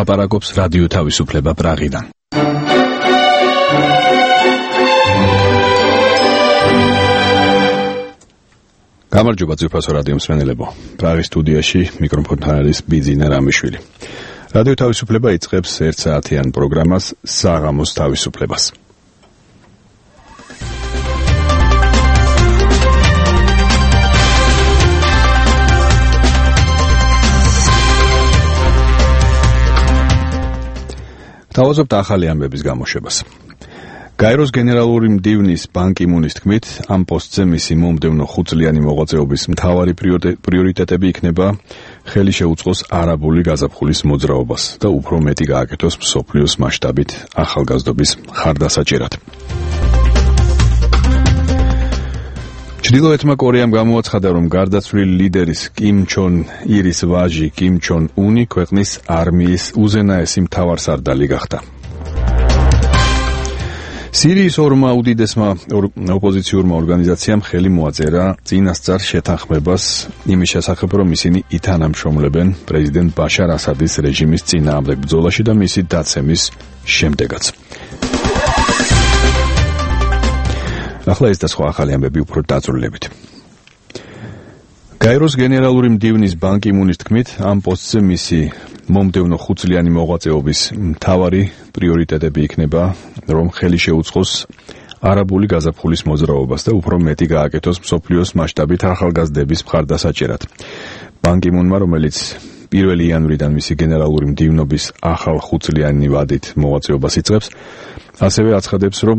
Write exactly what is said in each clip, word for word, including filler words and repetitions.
მოლაპარაკობს რადიო თავისუფლება პრაღიდან. გამარჯობა ძვირფასო რადიო მსმენელებო. პრაღის სტუდიაში მიკროფონთან არის ბიძინა რამიშვილი. რადიო თავისუფლება იწყებს ერთ საათიან პროგრამას საღამოს თავისუფლებას. თავაზობთ ახალი ამბების გამოშვებას. გაეროს გენერალური მდივნის ბან კი მუნის თქმით, ამ პოსტზე მისი მომდევნო ხუთწლიანი მოღვაწეობის მთავარი პრიორიტეტები იქნება ხელი შეუწყოს არაბული გაზაფხულის მოძრაობას და უფრო მეტი გააკეთოს მსოფლიოს მასშტაბით ახალგაზრდობის ხარდასაჭერად. ჩრდილოეთმა კორეამ გამოაცხადა, რომ გარდაცვლილი ლიდერის კიმ ჩონ ირის ვაჟი კიმ ჩონ უნი ქვეყნის არმიის უზენაესი მთავარსარდალი გახდა. სირიის ორმა უდიდესმა ოპოზიციურმა ორგანიზაციამ ხელი მოაწერა წინასწარ შეთანხმებას იმის შესახებ, რომ ისინი ითანამშრომლებენ პრეზიდენტ ბაშარ ასადის რეჟიმის წინააღმდეგ ბრძოლაში და მისი დაცემის შემდეგაც. ახლა ეს და სხვა ახალი ამბები უფრო დაწვრილებით. გაეროს გენერალური მდივნის ბან კი მუნის თქმით, ამ პოსტზე მისი მომდევნო ხუთწლიანი მოღვაწეობის მთავარი პრიორიტეტები იქნება, რომ ხელი შეუწყოს არაბული გაზაფხულის მოძრაობას და უფრო მეტი გააკეთოს მსოფლიოს მასშტაბით ახალგაზრდების მხარდასაჭერად. ბან კი მუნმა, რომელიც პირველი იანვრიდან მისი გენერალური მდივნობის ახალ ხუთწლიანი ვადით მოღვაწეობას იწყებს, ასევე აცხადებს, რომ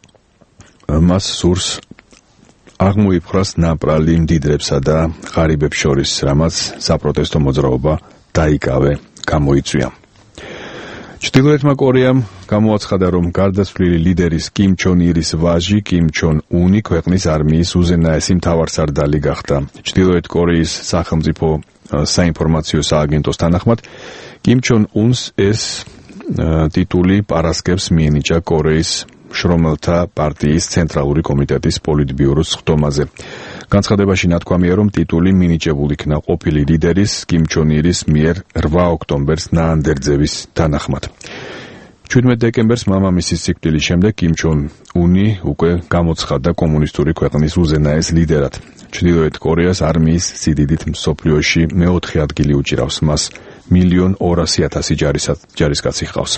მას სურს აღმოიფხრას ნაპრალი მდიდრებსა და ღარიბებს შორის, რამაც საპროტესტო მოძრაობა დაიკავე გამოიწვია. ჩრდილოეთმა კორეამ გამოაცხადა, რომ გარდაცვლილი ლიდერის კიმ ჩონ ირის ვაჟი კიმ ჩონ უნი ქვეყნის არმიის უზენაესი მთავარსარდალი გახდა. ჩრდილოეთ კორეის სახელმწიფო საინფორმაციო სააგენტოს თანახმად, კიმ ჩონ უნს ეს ტიტული პარასკევს მიენიჭა კორეის შრომელთა პარტიის ცენტრალური კომიტეტის პოლიტბიუროს ხდომაზე. განცხადებაში ნათქვამია, რომ ტიტული მინიჭებული იქნა ყოფილი ლიდერის კიმ ჩონ ირის მიერ რვა ოქტომბერს ნაანდერძევის თანახმად. ჩვიდმეტ დეკემბერს მამამისის სიკვდილის შემდეგ კიმ ჩონ უნი უკვე გამოცხადდა კომუნისტური ქვეყნის უზენაეს ლიდერად. ჩრდილოეთ კორეას არმიის სიდიდით მსოფლიოში მეოთხე ადგილი უჭირავს, მას მილიონ ორასი ათასი ჯარისკაცი ჰყავს.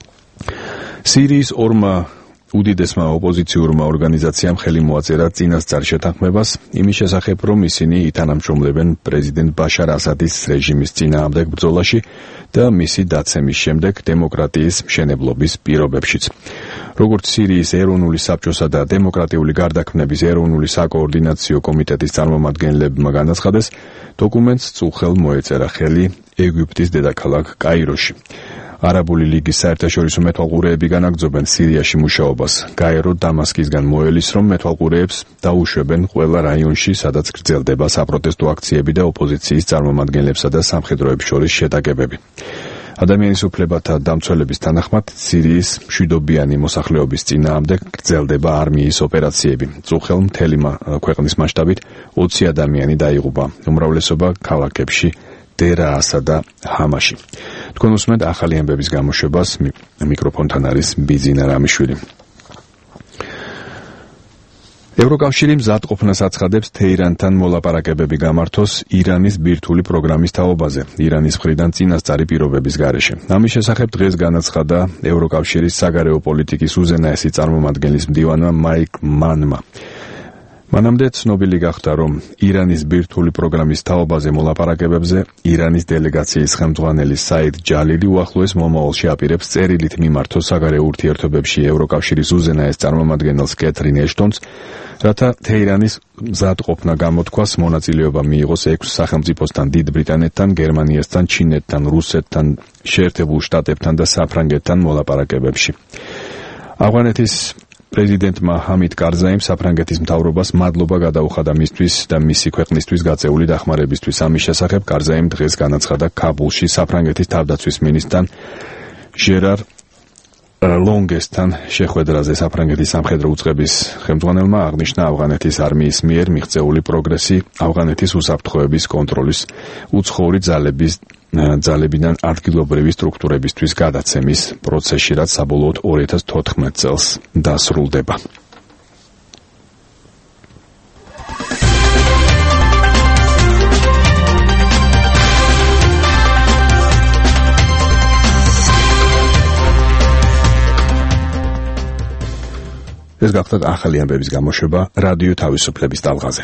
სირიის ორმა უდიდესმა ოპოზიციურმა ორგანიზაციამ ხელი მოაწერა წინასწარ შეთანხმებას იმის შესახებ, რომ ისინი ითანამშრომლებენ პრეზიდენტ ბაშარ ასადის რეჟიმის წინააღმდეგ ბრძოლაში და მისი დაცემის შემდეგ დემოკრატიის მშენებლობის პირობებშიც. როგორც სირიის ეროვნული საბჭოსა და დემოკრატიული გარდაქმნების ეროვნული საკოორდინაციო კომიტეტის წარმომადგენლებმა განაცხადეს, დოკუმენტს წუხელ მოეწერა ხელი ეგვიპტის დედაქალაქ კაიროში. არაბული ლიგის საერთაშორისო მეთვალყურეები განაგრძობენ სირიაში მუშაობას. გაერო დამასკისგან მოელის, რომ მეთვალყურეებს დაუშვებენ ყველა რაიონში, სადაც გრძელდება საპროტესტო აქციები და ოპოზიციის წარმომადგენლებსა და სამხედროებს შორის შეტაკებები. ადამიანის უფლებათა დამცველების თანახმად, სირიის მშვიდობიანი მოსახლეობის წინააღმდეგ გრძელდება არმიის ოპერაციები. წუხელ მთელი ქვეყნის მასშტაბით ოცი ადამიანი დაიღუპა, უმრავლესობა ქალაქებში დერაასა და ჰამაში. თქვენ უსმენთ ახალი ამბების გამოშვებას, მიკროფონთან არის ბიძინა რამიშვილი. ევროკავშირი მზადყოფნას აცხადებს თეირანთან მოლაპარაკებები გამართოს ირანის ბირთვული პროგრამის თაობაზე, ირანის მხრიდან წინასწარი პირობების გარეშე. ამის შესახებ დღეს განაცხადა ევროკავშირის საგარეო პოლიტიკის უზენაესი წარმომადგენლის მდივანმა მაიკ მანმა. მანამდე ცნობილი გახდა, რომ ირანის ბირთვული პროგრამის თაობაზე მოლაპარაკებებზე ირანის დელეგაციის ხელმძღვანელი საიდ ჯალილი უახლოეს მომავალში აპირებს წერილით მიმართოს საგარეო ურთიერთობებში ევროკავშირის უზენაეს წარმომადგენელს კეთრინ ეშტონს, რათა თეირანის მზადყოფნა გამოთქვას მონაწილეობა მიიღოს ექვს სახელმწიფოსთან, დიდ ბრიტანეთთან, გერმანიასთან, ჩინეთთან, რუსეთთან, შეერთებულ შტატებთან და საფრანგეთთან მოლაპარაკებებში. ავღანეთის პრეზიდენტმა ჰამიდ კარზაიმ საფრანგეთის მთავრობას მადლობა გადაუხადა მისთვის და მისი ქვეყნისთვის გაწეული დახმარებისთვის. ამის შესახებ კარზაიმ დღეს განაცხადა ქაბულში საფრანგეთის თავდაცვის მინისტრთან ჟერარ ლონგესთან შეხვედრაზე საფრანგეთის სამხედრო უწყების ხელმძღვანელმა აღნიშნა ავღანეთის არმიის მიერ მიღწეული პროგრესი ავღანეთის უსაფრთხოების კონტროლის უცხოური ძალების ძალებიდან ადგილობრივი სტრუქტურებისთვის გადაცემის პროცესში, რაც საბოლოოდ ორი ათას თოთხმეტ წელს დასრულდება. ეს გახლავთ ახალი ამბების გამოშვება რადიო თავისუფლების ტალღაზე.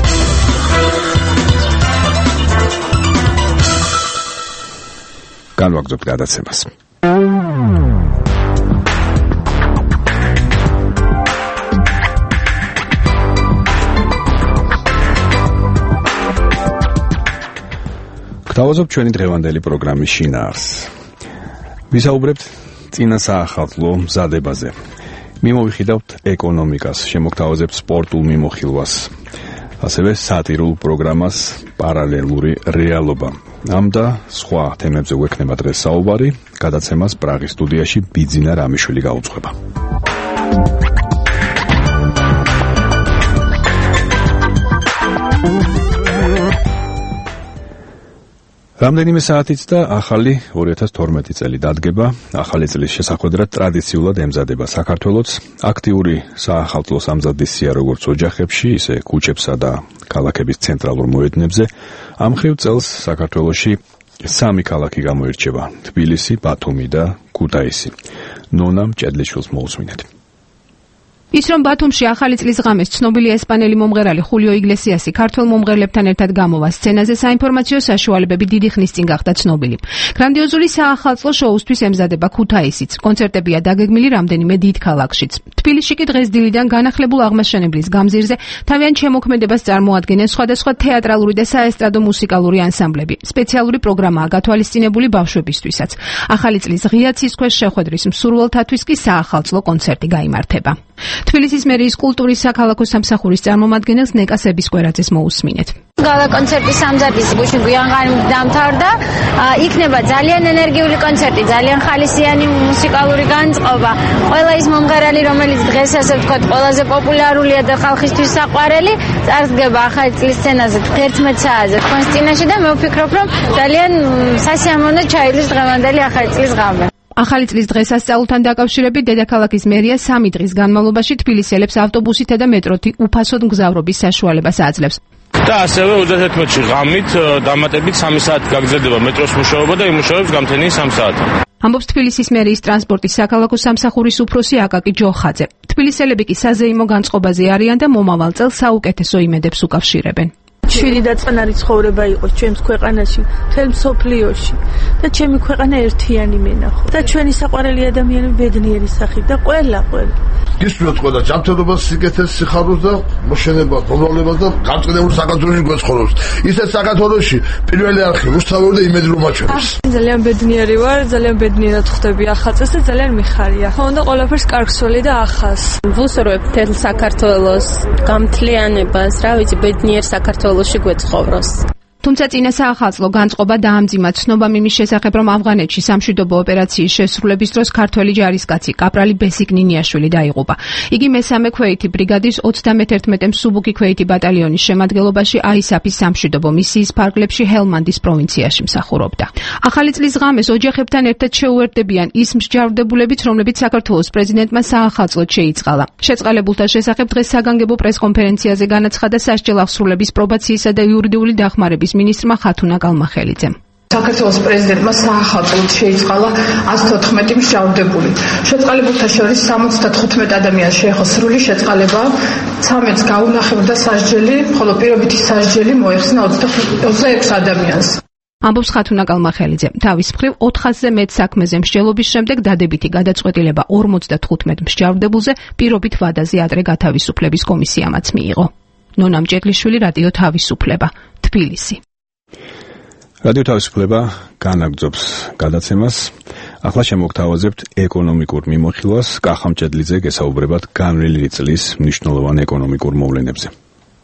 განვაგრძობთ გადაცემას. გთავაზობ ჩვენი დღევანდელი პროგრამის შინაარსს. ვისაუბრებთ წინა საახალწლო მზადებაზე. მიმოვიხილავთ ეკონომიკას, შემოგთავაზებთ სპორტულ მიმოხილვას, ასევე სატირულ პროგრამას პარალელური რეალობა. ამ და სხვა თემებზე გვექნება დღეს საუბარი, გადაცემას პრაღის სტუდიაში ბიძინა რამიშვილი გაუძღვება. რამდენიმე საათიც და ახალი ორი ათას თორმეტი წელი დადგება. ახალი წლის შესახვედრად ტრადიციულად ემზადება საქართველოც. აქტიური საახალწლო სამზადისია სია როგორც ოჯახებში, ისე ქუჩებსა და ქალაქების ცენტრალურ მოედნებზე. ამ ხრივ წელს საქართველოში სამი ქალაქი გამოირჩევა: თბილისი, ბათუმი და ქუთაისი. ნონა მჭედლიშვილს მოусმინეთ. ის რომ ბათუმში ახალი წლის ღამეს ცნობილი ესპანელი მომღერალი ხულიო იგლესიასი ქართველ მომღერლებთან ერთად გამოვა სცენაზე, საინფორმაციო საშუალებები დიდი ხნის წინ გახდა ცნობილი. გრანდიოზული საახალწლო შოუსთვის ემზადება ქუთაისიც. კონცერტებია დაგეგმილი რამდენიმე დიდ ქალაქშიც. თბილისში კი დღეს დილიდან განახლებულ აღმაშენებლის გამზირზე თავიანთ შემოქმედებას წარმოადგენენ სხვადასხვა თეატრალური და საესტრადო მუსიკალური ანსამბლები. სპეციალური პროგრამაა გათვალისწინებული ბავშვებისთვისაც. ახალი წლის ღია ცისქვეშ შეხვედრის მსურველთათვის კი საახალწლო კონცერტი გაიმართება. თბილისის მერიის კულტურის საქალაქო სამსახურის წარმომადგენელს ნეკა სებისკვერაძეს მოусმინეთ. გალა კონცერტი სამზადისი გუშინ გვიანღარიმ დამთავრდა. იქნება ძალიან ენერგიული კონცერტი, ძალიან ხალისიანი მუსიკალური განწყობა. ყველა ის მომღერალი, რომელიც დღეს ასე ვთქვათ, ყველაზე პოპულარულია და ხალხისთვის საყვარელი, წარსდგება ახალი წლის სცენაზე ერთმეტ საათზე თქვენს წინაშე და მე ვფიქრობ, რომ ძალიან სასიამოვნო ჩაიდოს დღევანდელი ახალი წლის ღამე. ახალი წლის დღესასწაულთან დაკავშირებით დედაქალაქის მერია სამი დღის განმავლობაში თბილისელებს ავტობუსითა და მეტროთი უფასოდ მგზავრობის საშუალებას აძლევს. და ასევე ოცდაათმეტში ღამით დამატებით სამი საათი გაგრძელდება მეტროს მუშაობა და იმუშავებს გამთენიის სამ საათი. ამბობს თბილისის მერიის ტრანსპორტის საქალაქო სამსახურის უფროსი აკაკი ჯოხაძე. თბილისელები კი საზეიმო განწყობაზე არიან და მომავალ წელს საუკეთესო იმედებს უკავშირებენ. შვილი და წყნარი ცხოვრება იყოს ჩვენს ქვეყანაში, მთელ მსოფლიოში და ჩემი ქვეყანა ერთიანი მენახო და ჩვენი საყვარელი ადამიანები ბედნიერი სახით და ყველა ყველა გისურვებთ ყველა ჯანმრთელობას, სიკეთეს, სიხარულს და მოშენებას, მომრავლებას და განწყენებულ საქართველოში გვეცხოვროს. ისეთ საქართველოში პირველი არხი რუსთავები და იმედი რომ აჩვენებს. ძალიან ბედნიერი ვარ, ძალიან ბედნიერად ხვდები ახალ წელს და ძალიან მიხარია. ხონდა ყველაფერს კარგსველი და ახალს. ვუსურვებ მთელ საქართველოს გამთლიანებას, რა ვიცი, ბედნიერ საქართველოში გვეცხოვროს. თუმცა წინა საახალწლო განწყობა დაამძიმა ცნობამ იმის შესახებ, რომ ავღანეთში სამშვიდობო ოპერაციის შესრულების დროს ქართველი ჯარისკაცი კაპრალი ბესიკ ნინიაშვილი დაიღუპა. იგი მესამე ქვეითი ბრიგადის ოცდამეთერთმეტე მსუბუქი ქვეითი ბატალიონის შემადგენლობაში აისაფის სამშვიდობო მისიის ფარგლებში ჰელმანდის პროვინციაში მსახურობდა. ახალი წლის ღამეს ოჯახებთან ერთად შეუერთდებიან ის მსჯავრდებულებიც, რომლებიც საქართველოს პრეზიდენტმა საახალწლოდ შეიწყალა. შეწყალებულთა შესახებ დღეს საგანგებო პრესკონფერენციაზე განაცხადა სასჯელ აღსრულების პრობაციისა და იურიდიული დახმარების ministrმა ხათუნა კალმახელიძემ. საქართველოს პრეზიდენტმა საახალწლოდ შეიწყალა ათს თოთხმეტი მსჯავრდებული. შეწყალებულთა შორის სამოცდათხუთმეტ ადამიანს შეეხო სრული შეწყალება, ცამეტს გაუნახებდა სასჯელი, ხოლო პირობითი სასჯელი მოეხსნა ოცდაექვსი ადამიანს. ამბობს ხათუნა კალმახელიძე. თავის მხრივ ოთხასზე მეტ საქმეზე მსჯელობის შემდეგ დადებითი გადაწყვეტილება ორმოცდათხუთმეტ მსჯავრდებულზე პირობით ვადაზე ადრე გათავისუფლების კომისიამაც მიიღო. ნონა მჭედლიშვილი, რადიო თავისუფლება, თბილისი. რადიო თავისუფლება განაგრძობს გადაცემას. ახლა შემოგთავაზებთ ეკონომიკურ მიმოხილვას. კახა მჭედლიძე გესაუბრებათ განვლილი წლის მნიშვნელოვან ეკონომიკურ მოვლენებზე.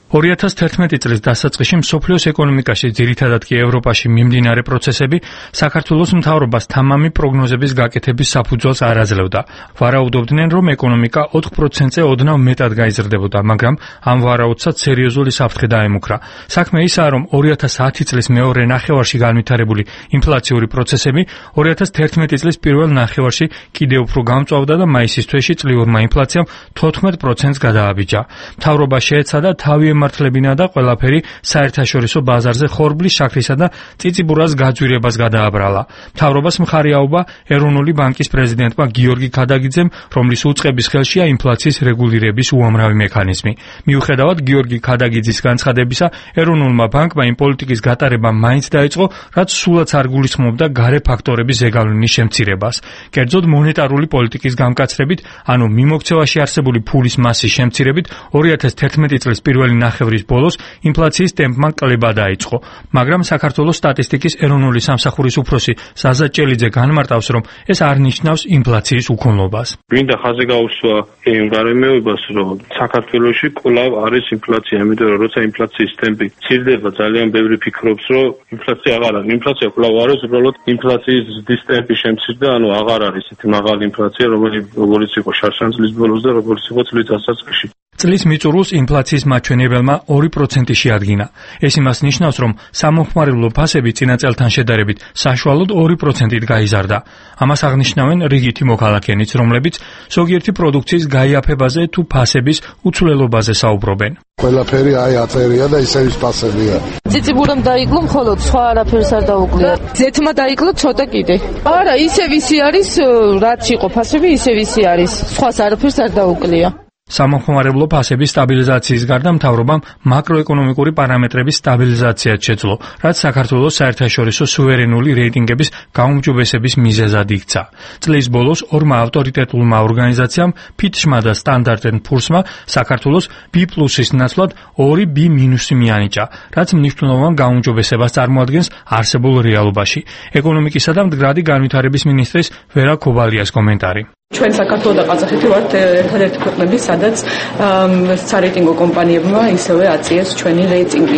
ორი ათას თერთმეტი წლის დასაწყისში მსოფლიოს ეკონომიკაში, ძირითადად კი ევროპაში მიმდინარე პროცესები საქართველოს მთავრობას თამამი პროგნოზების გაკეთების საფუძველს არ აძლევდა. ვარაუდობდნენ, რომ ეკონომიკა ოთხ პროცენტზე ოდნავ მეტად გაიზრდებოდა, მაგრამ ამ ვარაუდსაც სერიოზული საფრთხე დაემუქრა. საქმე ისაა, რომ ორი ათას ათი წლის მეორე ნახევარში განვითარებული ინფლაციური პროცესები ორი ათას თერთმეტი წლის პირველ ნახევარში კიდევ უფრო გამწვავდა და მაისის თვეში წლიურმა ინფლაციამ თოთხმეტ პროცენტს გადააბიჯა. მთავრობა შეეცადა თავი ემართლებინა და ყველაფერი საერთაშორისო ბაზარზე ხორბლის, შაქრისა და წიწიბურას გაძვირებას გადააბრალა. მთავრობას მხარი აუღა ეროვნული ბანკის პრეზიდენტმა გიორგი ქადაგიძემ, რომლის უწყების ხელშია ინფლაციის რეგულირების უამრავი მექანიზმი. მიუხედავად გიორგი ქადაგიძის განცხადებისა, ეროვნულმა ბანკმა იმ პოლიტიკის გატარება მაინც დაიწყო, რაც სულაც არ გულისხმობდა გარე ფაქტორების ზეგავლენის შემცირებას. კერძოდ მონეტარული პოლიტიკის გამკაცრებით, ანუ მიმოქცევაში არსებული ფულის მასის შემცირებით, ორი ათას თერთმეტი წლის პირველი ნახევრის ბოლოს ინფლაციის ტემპმა კლება დაიწყო. მაგრამ საქართველოს სტატისტიკის ეროვნული სამსახურის უფროსი ზაზა ჭელიძე განმარტავს, რომ ეს არ ნიშნავს ინფლაციის უქონლობას. გვინდა ხაზი გაუსვა იმ გარემოებას, რომ საქართველოში კვლავ არის ინფლაცია, იმიტომ რომ როცა ინფლაციის ტემპი ცირდება, ძალიან ბევრი ფიქრობს, რომ ინფლაცია აღარ არის. ინფლაცია კვლავ არის, უბრალოდ ინფლაციის ზრდის ტემპი შემცირდა, ანუ აღარ არის ისეთი მაღალი ინფლაცია, როგორც იყო შარშან წლის ბოლოს და როგორც იყო წლის დასაწყისში. წლის მიწურულს ინფლაციის მაჩვენებელმა ორი პროცენტი შეადგინა. ეს იმას ნიშნავს, რომ სამომხმარებლო ფასები წინა წელთან შედარებით საშუალოდ ორი პროცენტით გაიზარდა. ამას აღნიშნავენ რიგითი მოქალაქეებიც, რომლებიც ზოგიერთი პროდუქციის გაიაფებაზე თუ ფასების უცვლელობაზე საუბრობენ. ყველაფერი აი აწერია და ისევის ფასებია. ციციბურამ დაიკლო მხოლოდ, სხვა არაფერს არ დაუკლია. ზეთმა დაიკლო ცოტა კიდე. არა, ისევ ისი არის, რაც იყო ფასები, ისევ ისი არის. სხვას არაფერს არ დაუკლია. სამომხმარებლო ფასების სტაბილიზაციის გარდა მთავრობამ მაკროეკონომიკური პარამეტრების სტაბილიზაციაც შეძლო, რაც საქართველოს საერთაშორისო სუვერენული რეიტინგების გაუმჯობესების მიზეზად იქცა. წლის ბოლოს ორმა ავტორიტეტულმა ორგანიზაციამ, ფიტჩმა და სტანდარტ ენდ ფურსმა, საქართველოს B პლუსის ნაცვლად ორი B მინუსი მიანიჭა, რაც მნიშვნელოვან გაუმჯობესებას წარმოადგენს არსებულ რეალობაში. ეკონომიკისა და მდგრადი განვითარების მინისტრის ვერა ქობალიას კომენტარი. ჩვენ საქართველო და ყაზახეთი ვართ ერთადერთი ქვეყნები, სადაც სარეიტინგო კომპანიებმა ისევე აწიეს ჩვენი რეიტინგი.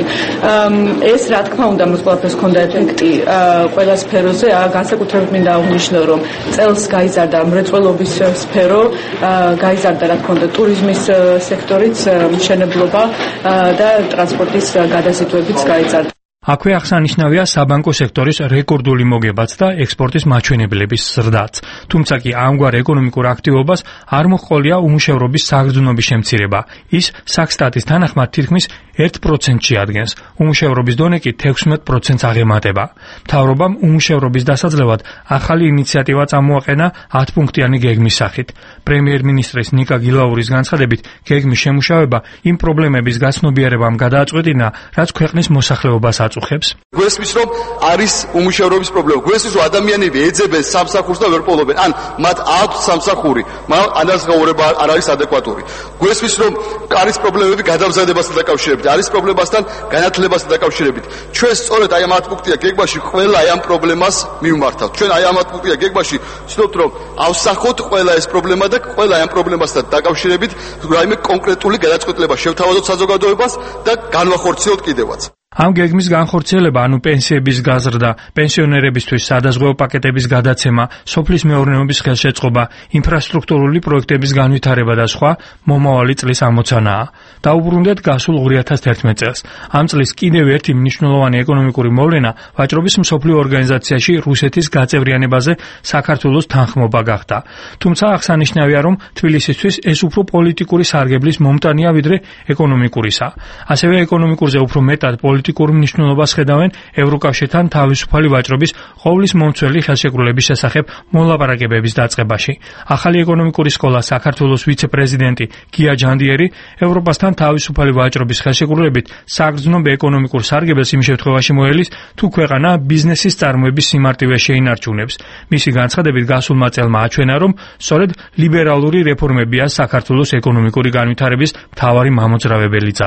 ეს რა თქმა უნდა მას ყველაფერს ჰქონდა ეფექტი ყველა სფეროზე, განსაკუთრებით მინდა აღვნიშნო, რომ წელს გაიზარდა მრეწველობის სფერო, გაიზარდა რა თქმა უნდა ტურიზმის სექტორიც, მშენებლობა და ტრანსპორტის გადაზიდვებიც გაიზარდა. აქვე აღსანიშნავია საბანკო სექტორის რეკორდული მოგებაც და ექსპორტის მაჩვენებლების ზრდაც. თუმცა კი ამგვარ ეკონომიკურ აქტივობას არ მოჰყოლია უმუშევრობის საგრძნობის შემცირება. ის საქსტატის თანახმად თითქმის ერთ პროცენტს შეადგენს. უმუშევრობის დონე კი თექვსმეტ პროცენტს აღემატება. მთავრობამ უმუშევრობის დასაძლევად ახალი ინიციატივა წამოაყენა ათპუნქტიანი გეგმის სახით. პრემიერ-მინისტრის ნიკა გილაურის განცხადებით, გეგმის შემუშავება იმ პრობლემების გაცნობიერებამ გადააწყვეტინა, რაც ქვეყნის მოსახლეობას აწუხებს. გვესმის, რომ არის უმუშევრობის პრობლემა. გვესმის, რომ ადამიანები ეძებენ სამსახურს და ვერ პოულობენ. ან მათ აქვს სამსახური, მაგრამ ანაზღაურება არ არის ადეკვატური. გვესმის, რომ არის პრობლემები გადამზადებასთან დაკავშირებით, არის პრობლემასთან განათლებასთან დაკავშირებით. ჩვენ სწორედ აი ამ ათპუნქტიან გეგმაში ყველა აი ამ პრობლემას მივმართავთ. ჩვენ აი ამ ათპუნქტიან გეგმაში ვცდილობთ, რომ ავსახოთ ყველა ეს პრობლემა და ყველა აი ამ პრობლემასთან დაკავშირებით რაიმე კონკრეტული გადაწყვეტილება შევთავაზოთ საზოგადოებას და განვახორციელოთ კიდევაც. ამ გეგმის განხორციელება, ანუ პენსიების გაზრდა, პენსიონერებისთვის სადაზღვევო პაკეტების გადაცემა, სოფლის მეურნეობის ხელშეწყობა, ინფრასტრუქტურული პროექტების განვითარება და სხვა მომავალი წლის ამოცანაა. დაუბრუნდეთ გასულ ორი ათას თერთმეტ წელს. ამ წლის კიდევ ერთი მნიშვნელოვანი ეკონომიკური მოვლენა ვაჭრობის მსოფლიო ორგანიზაციაში რუსეთის გაწევრიანებაზე საქართველოს თანხმობა გახდა. თუმცა აღსანიშნავია, რომ თბილისისთვის ეს უფრო პოლიტიკური სარგებლის მომტანია ვიდრე ეკონომიკურისა. ასევე ეკონომიკურზე უფრო მეტად პოლიტიკურ მნიშვნელობას ხედავენ ევროკავშირთან თავისუფალი ვაჭრობის ყოვლის მომცველი ხელშეკრულების შესახებ მოლაპარაკებების დაწყებაში. ახალი ეკონომიკური სკოლა საქართველოს ვიცე-პრეზიდენტი გია ჯანდიერი ევროპასთან თავისუფალი ვაჭრობის ხელშეკრულებით საგრძნობ ეკონომიკურ სარგებელს იმ შემთხვევაში მოელის, თუ ქვეყანა ბიზნესის წარმოების სიმარტივე შეინარჩუნებს. მისი განცხადებით გასულმა წელმა აჩვენა, რომ სწორედ ლიბერალური რეფორმებია საქართველოს ეკონომიკური განვითარების მთავარი მამოძრავებელი ძალა.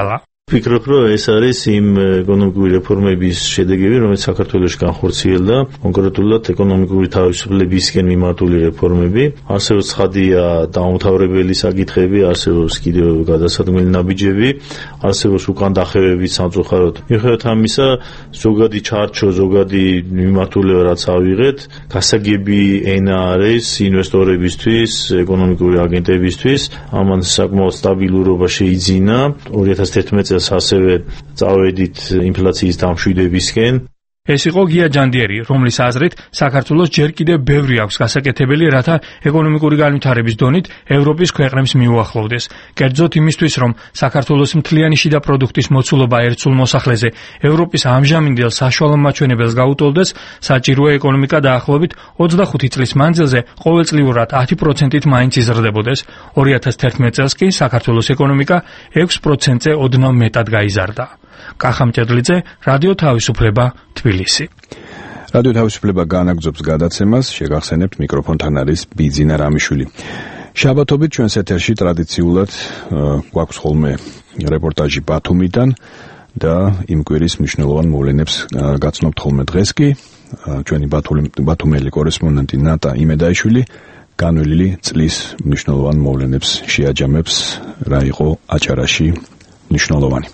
ვფიქრობ, რომ ეს არის იმ ეკონომიკური რეფორმების შედეგები, რომელიც საქართველოში განხორციელდა, კონკრეტულად ეკონომიკური თავისუფლებისკენ მიმართული რეფორმები. არსებობს ცხადია დაუმთავრებელი საკითხები, არსებობს კიდევ გადასადგმელი ნაბიჯები, არსებობს უკან დახევების სამწუხაროდ. მიუხედავად ამისა, ზოგადი ჩარჩო, ზოგადი მიმართულება რაც ავიღეთ, გასაგები ენა არის ინვესტორებისთვის, ეკონომიკური აგენტებისთვის, ამან საკმაოდ სტაბილურობა შეიძინა. ორი ათას თერთმეტი წელს ასევე წავედით ინფლაციის დამშვიდებისკენ. ეს იყო გია ჯანდიერი, რომლის აზრით საქართველოს ჯერ კიდევ ბევრი აქვს გასაკეთებელი, რათა ეკონომიკური განვითარების დონით ევროპის ქვეყნებს მიუახლოვდეს. კერძოდ იმისთვის, რომ საქართველოს მთლიანი შიდა პროდუქტის მოცულობა ერთ სულ მოსახლეზე ევროპის ამჟამინდელ საშუალო მაჩვენებელს გაუტოლდეს, საჭიროა ეკონომიკა დაახლოებით ოცდახუთი წლის მანძილზე ყოველწლიურად ათი პროცენტით მაინც იზრდებოდეს. ორი ათას თერთმეტი წელს კი საქართველოს ეკონომიკა ექვს პროცენტზე ოდნავ მეტად გაიზარდა. კახა მჭედლიძე, რადიო თავისუფლება, თბილისი. რადიო თავისუფლება განაგრძობს გადაცემას, შეგახსენებთ მიკროფონთან არის ბიძინა რამიშვილი. შაბათობით ჩვენს ეთერში ტრადიციულად გვაქვს ხოლმე რეპორტაჟი ბათუმიდან და იმ კვირის მნიშვნელოვან მოვლენებს გაცნობთ ხოლმე დღეს კი ჩვენი ბათუმელი კორესპონდენტი ნატა იმედაიშვილი განვლილი წლის მნიშვნელოვან მოვლენებს შეაჯამებს, რა იყო აჭარაში მნიშვნელოვანი.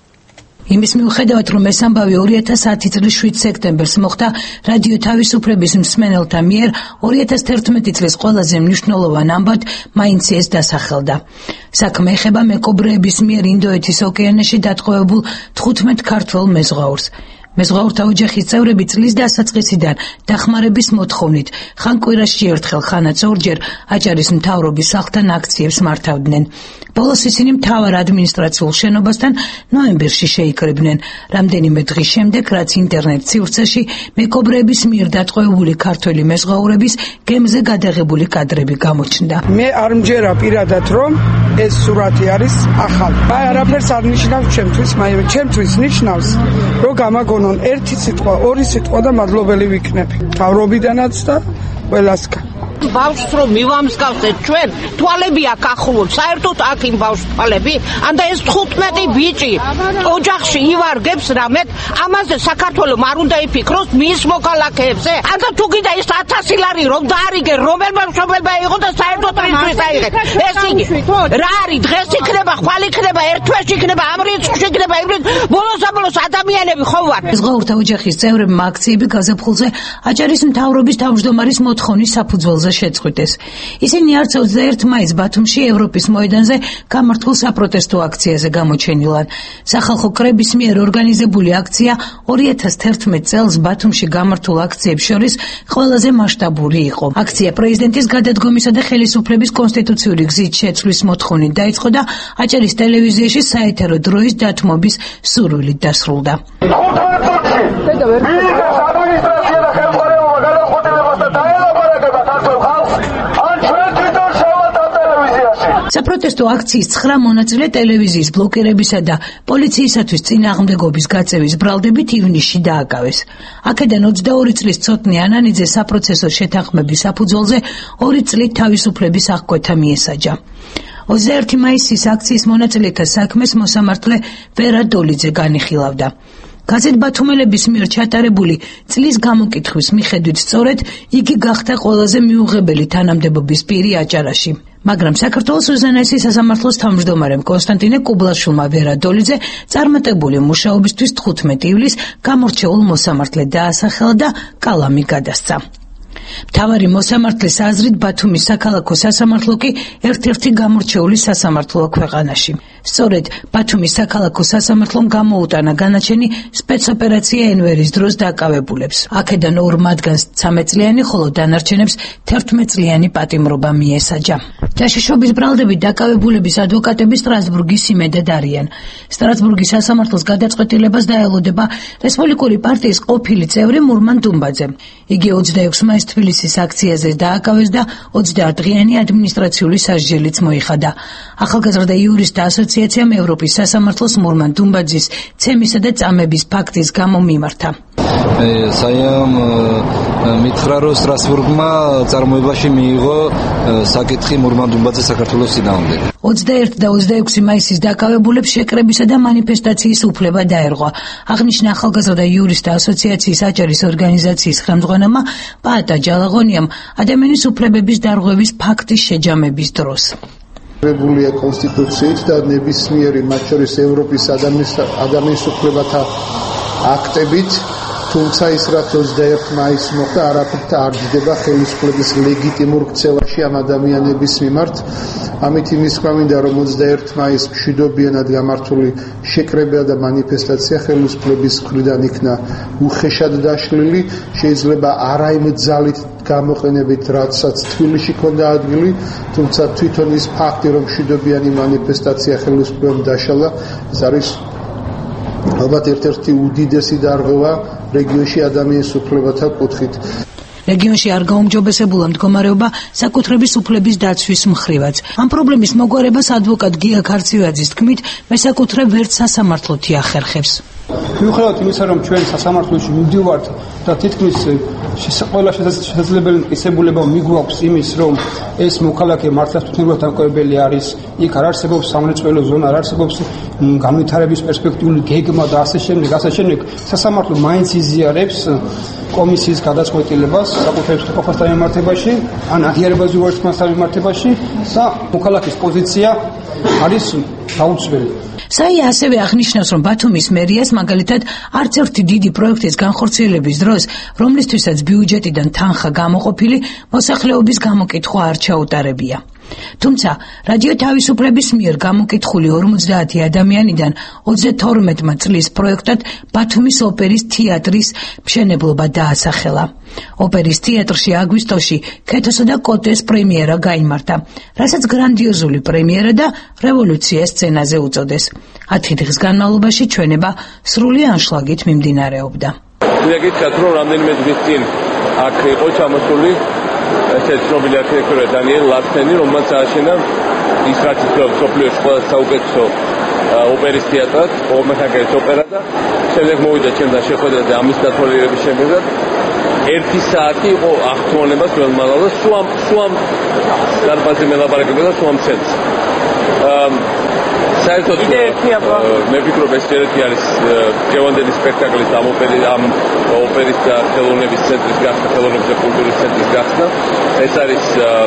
იმის მიუხედავად, რომ ეს ამბავი ორი ათას ათი წლის შვიდ სექტემბერს მოხდა რადიო თავისუფლების მსმენელთა მიერ, ორი ათას თერთმეტი წლის ყველაზე მნიშვნელოვან ამბად, მაინც ეს დასახელდა. საქმე ეხება მეკობრეების მიერ ინდოეთის ოკეანეში დატყვევებულ თხუთმეტ ქართველ მეზღვაურს. მეზღვაურთა ოჯახის წევრები წლის დასაწყისიდან დახმარების მოთხოვნით ხან კვირაში ერთხელ, ხანაც ორჯერ აჭარის მთავრობის სახლთან აქციებს მართავდნენ. ბოლოს ისინი მთავარ ადმინისტრაციულ შენობასთან ნოემბერში შეიკრიბნენ, რამდენიმე დღის შემდეგ, რაც ინტერნეტ სივრცეში მეკობრეების მიერ დატყვევებული ქართველი მეზღვაურების გემზე გადაღებული კადრები გამოჩნდა. მე არ მჯერა პირადად, რომ ეს სურათი არის ახალი. აი არაფერს არ ნიშნავს ჩემთვის, მაგრამ ჩემთვის ნიშნავს, რომ გამაგონონ ერთი სიტყვა, ორი სიტყვა და მადლობელი ვიქნები. მთავრობიდანაც და ყველასგან. ბავშვს რომ მივამსგავსეთ ჩვენ, თვალები აქ ახლოს, საერთოდ აქ იმ ბავშვს თვალები, ანდა ეს თხუთმეტი ბიჭი ოჯახში ივარგებს რამეთ, ამაზე საქართველოს არ უნდა იფიქროს მის მოქალაქეებზე. ანდა თუ კიდე ის ათასი ლარი რომ დაარიგე, რომელმა მშობელმა იყო და საერთოდ რისთვის აიღეთ. ეს იგი რა არის, დღეს იქნება, ხვალ იქნება, ერთ თვეში იქნება, ამ რიცხვში იქნება, იმ ბოლოს-ბოლოს ადამიანები ხო ვარ. მეზღვაურთა ოჯახის წევრებმა აქციები გაზაფხულზე აჭარის მთავრობის თავმჯდომარის მოთხოვნის საფუძველზე შეწყვიტეს. ისინი არც ოცდაერთი მაისს ბათუმში ევროპის მოედანზე გამართულ საპროტესტო აქციაზე გამოჩენილან. სახალხო კრების მიერ ორგანიზებული აქცია ორი ათას თერთმეტი წელს ბათუმში გამართულ აქციებს შორის ყველაზე მასშტაბური იყო. აქცია პრეზიდენტის გადადგომისა და ხელისუფლების კონსტიტუციური გზით შეცვლის მოთხოვნით დაიწყო და აჭარის ტელევიზიაში საეთერო დროის დათმობის სურვილით დასრულდა. საპროტესტო აქციის ცხრა მონაწილე ტელევიზიის ბლოკირებისა და პოლიციისათვის წინააღმდეგობის გაწევის ბრალდებით ივნისში დააკავეს. აქედან ოცდაორი წლის ცოტნე ანანიძე საპროცესო შეთანხმების საფუძველზე ორი წლით თავისუფლების აღკვეთა მიესაჯა. ოცდაერთი მაისის აქციის მონაწილეთა საქმეს მოსამართლე ვერა დოლიძე განიხილავდა. გაზეთ ბათუმელების მიერ ჩატარებული წლის გამოკითხვის მიხედვით სწორედ იგი გახდა ყველაზე მიუღებელი თანამდებობის პირი აჭარაში. მაგრამ საქართველოს უზენაესი სასამართლოს თავმჯდომარემ კონსტანტინე კუბლაშვილმა ვერა დოლიძე წარმატებული მუშაობისთვის თხუთმეტი ივლისს გამორჩეულ მოსამართლედ დაასახელა და კალამი გადასცა. მთავარი მოსამართლის აზრით ბათუმის საქალაქო სასამართლო კი ერთ-ერთი გამორჩეული სასამართლოა ქვეყანაში. სწორედ ბათუმის საქალაქო სასამართლომ გამოუტანა განაჩენი სპეცოპერაცია ენვერის დროს დაკავებულებს. აქედან ორ მათგანს ცამეტწლიანი, ხოლო დანარჩენებს თერთმეტწლიანი პატიმრობა მიესაჯა. ჯაშიშობის ბრალდებით დაკავებულების ადვოკატები სტრასბურგის იმედად არიან. სტრასბურგის სასამართლოს გადაწყვეტილებას დაელოდება რესპუბლიკური პარტიის ყოფილი წევრი მურმან დუმბაძე. იგი ოცდაექვსი მაისს თბილისის აქციაზე დააკავეს და ოცდაათ დღიანი ადმინისტრაციული სასჯელიც მოიხადა. ახალგაზრდა იურისტთა ასოციაცია ასოციაციამ ევროპის სასამართლოს მურმან დუმბაძის ცემისა და წამების ფაქტის გამო მიმართა. საიმ მითხრა რომ სტრასბურგმა წარმოებაში მიიღო საკითხი მურმან დუმბაძეს საქართველოს წინააღმდეგ. ოცდაერთი და ოცდაექვსი მაისის დაკავებულებს შეკრებისა და მანიფესტაციის უფლება დაერღვა. აღნიშნა ახალგაზრდა იურისტთა ასოციაციის აჭარის ორგანიზაციის ხელმძღვანელმა პაატა ჯალაღონიამ ადამიანის უფლებების დარღვევის ფაქტის შეჯამების დროს. რეგულია კონსტიტუციით და ნებისმიერი მათ შორის ევროპის ადამიანის უფლებათა აქტებით, თუმცა ის რაც ოცდაერთი მაისს მოხდა არაფრით არ ჯდება ხელისუფლების ლეგიტიმურ ქცევაში ამ ადამიანების მიმართ. ამით იმის გვამინდა რომ ოცდაერთი მაისს მშვიდობიანად გამართული შეკრება და მანიფესტაცია ხელისუფლების მხრიდან იქნა უხეშად დაშლილი, შეიძლება არაიმ ძალით გამოყენებით რაცაც თბილისში ქონდა ადგილი, თუმცა თვითონ ის ფაქტი რომ მშვიდობიანი მანიფესტაცია ხელისუფლებამ დაშალა, ეს არის ალბათ ერთ-ერთი უდიდესი დარღვევა რეგიონში ადამიანის უფლებათა კუთხით. რეგიონში არ გაუმჯობესებულა მდგომარეობა საკუთრების უფლების დაცვის მხრივაც. ამ პრობლემის მოგვარებას ადვოკატ გია ქარცივაძის თქმით, მესაკუთრე ვერც სასამართლოდ იახერხებს. მიუხედავად იმისა, რომ ჩვენ სასამართლოში მივდივართ და თითქმის ყველა შესაძლებელი მტკიცებულება მიგვაქვს იმის, რომ ეს მოქალაქე მართლაც თვითმფრინავის დამკვირვებელი არის, იქ არ არსებობს სამრეწველო ზონა, არ არსებობს განვითარების პერსპექტიული გეგმა და ასე შემდეგ, ასე შემდეგ, სასამართლო მაინც იზიარებს კომისიის გადაწყვეტილებას საკუთრების ყოფასთან მიმართებაში, ან აღიარებაზე უარყოფასთან მიმართებაში და მოქალაქის პოზიცია არის დაუცველი. საია ასევე აღნიშნავს, რომ ბათუმის მერიას მაგალითად არც ერთი დიდი პროექტის განხორციელების დროს, რომლისთვისაც ბიუჯეტიდან თანხა გამოყოფილი, მოსახლეობის გამოკითხვა არ ჩაუტარებია. თუმცა, რადიო თავისუფლების მიერ გამოკითხული ორმოცდაათი ადამიანიდან ოცდათორმეტმა წლის პროექტად ბათუმის ოპერის თეატრის მშენებლობა დაასახელა. ოპერის თეატრში აგვისტოში ქეთოსა და კოტეს პრემიერა გაიმართა, რასაც გრანდიოზული პრემიერა და რევოლუცია სცენაზე უწოდეს. ათი დღის განმავლობაში ჩვენება სრული ანშლაგით მიმდინარეობდა. გითხრათ, რომ რამდენიმე დღის წინ აქ იყო ჩამოსული ესე ცნობილი არქიტექტორი დანიელ ლარსენი, რომელმაც ააშენა ის რაც ის სოფლიოში ყველა საუკეთესო ოპერის თეატრად, ომეთაგერის ოპერა და შემდეგ მოვიდა ჩემთან შეხვედრა და ამის დათვალიერების შემდეგაც ერთი საათი იყო აღთქმულება ძველმალალა სუამ სუამ დარბაზი მელაპარაკებდა და სუამ ცელს. საერთოდ მე ვფიქრობ ეს ერთი არის გევანდელი სპექტაკლის ამ ოპერის ამ ოპერის და ხელოვნების ცენტრის გახსნა, ხელოვნების და კულტურის ცენტრის გახსნა. ეს არის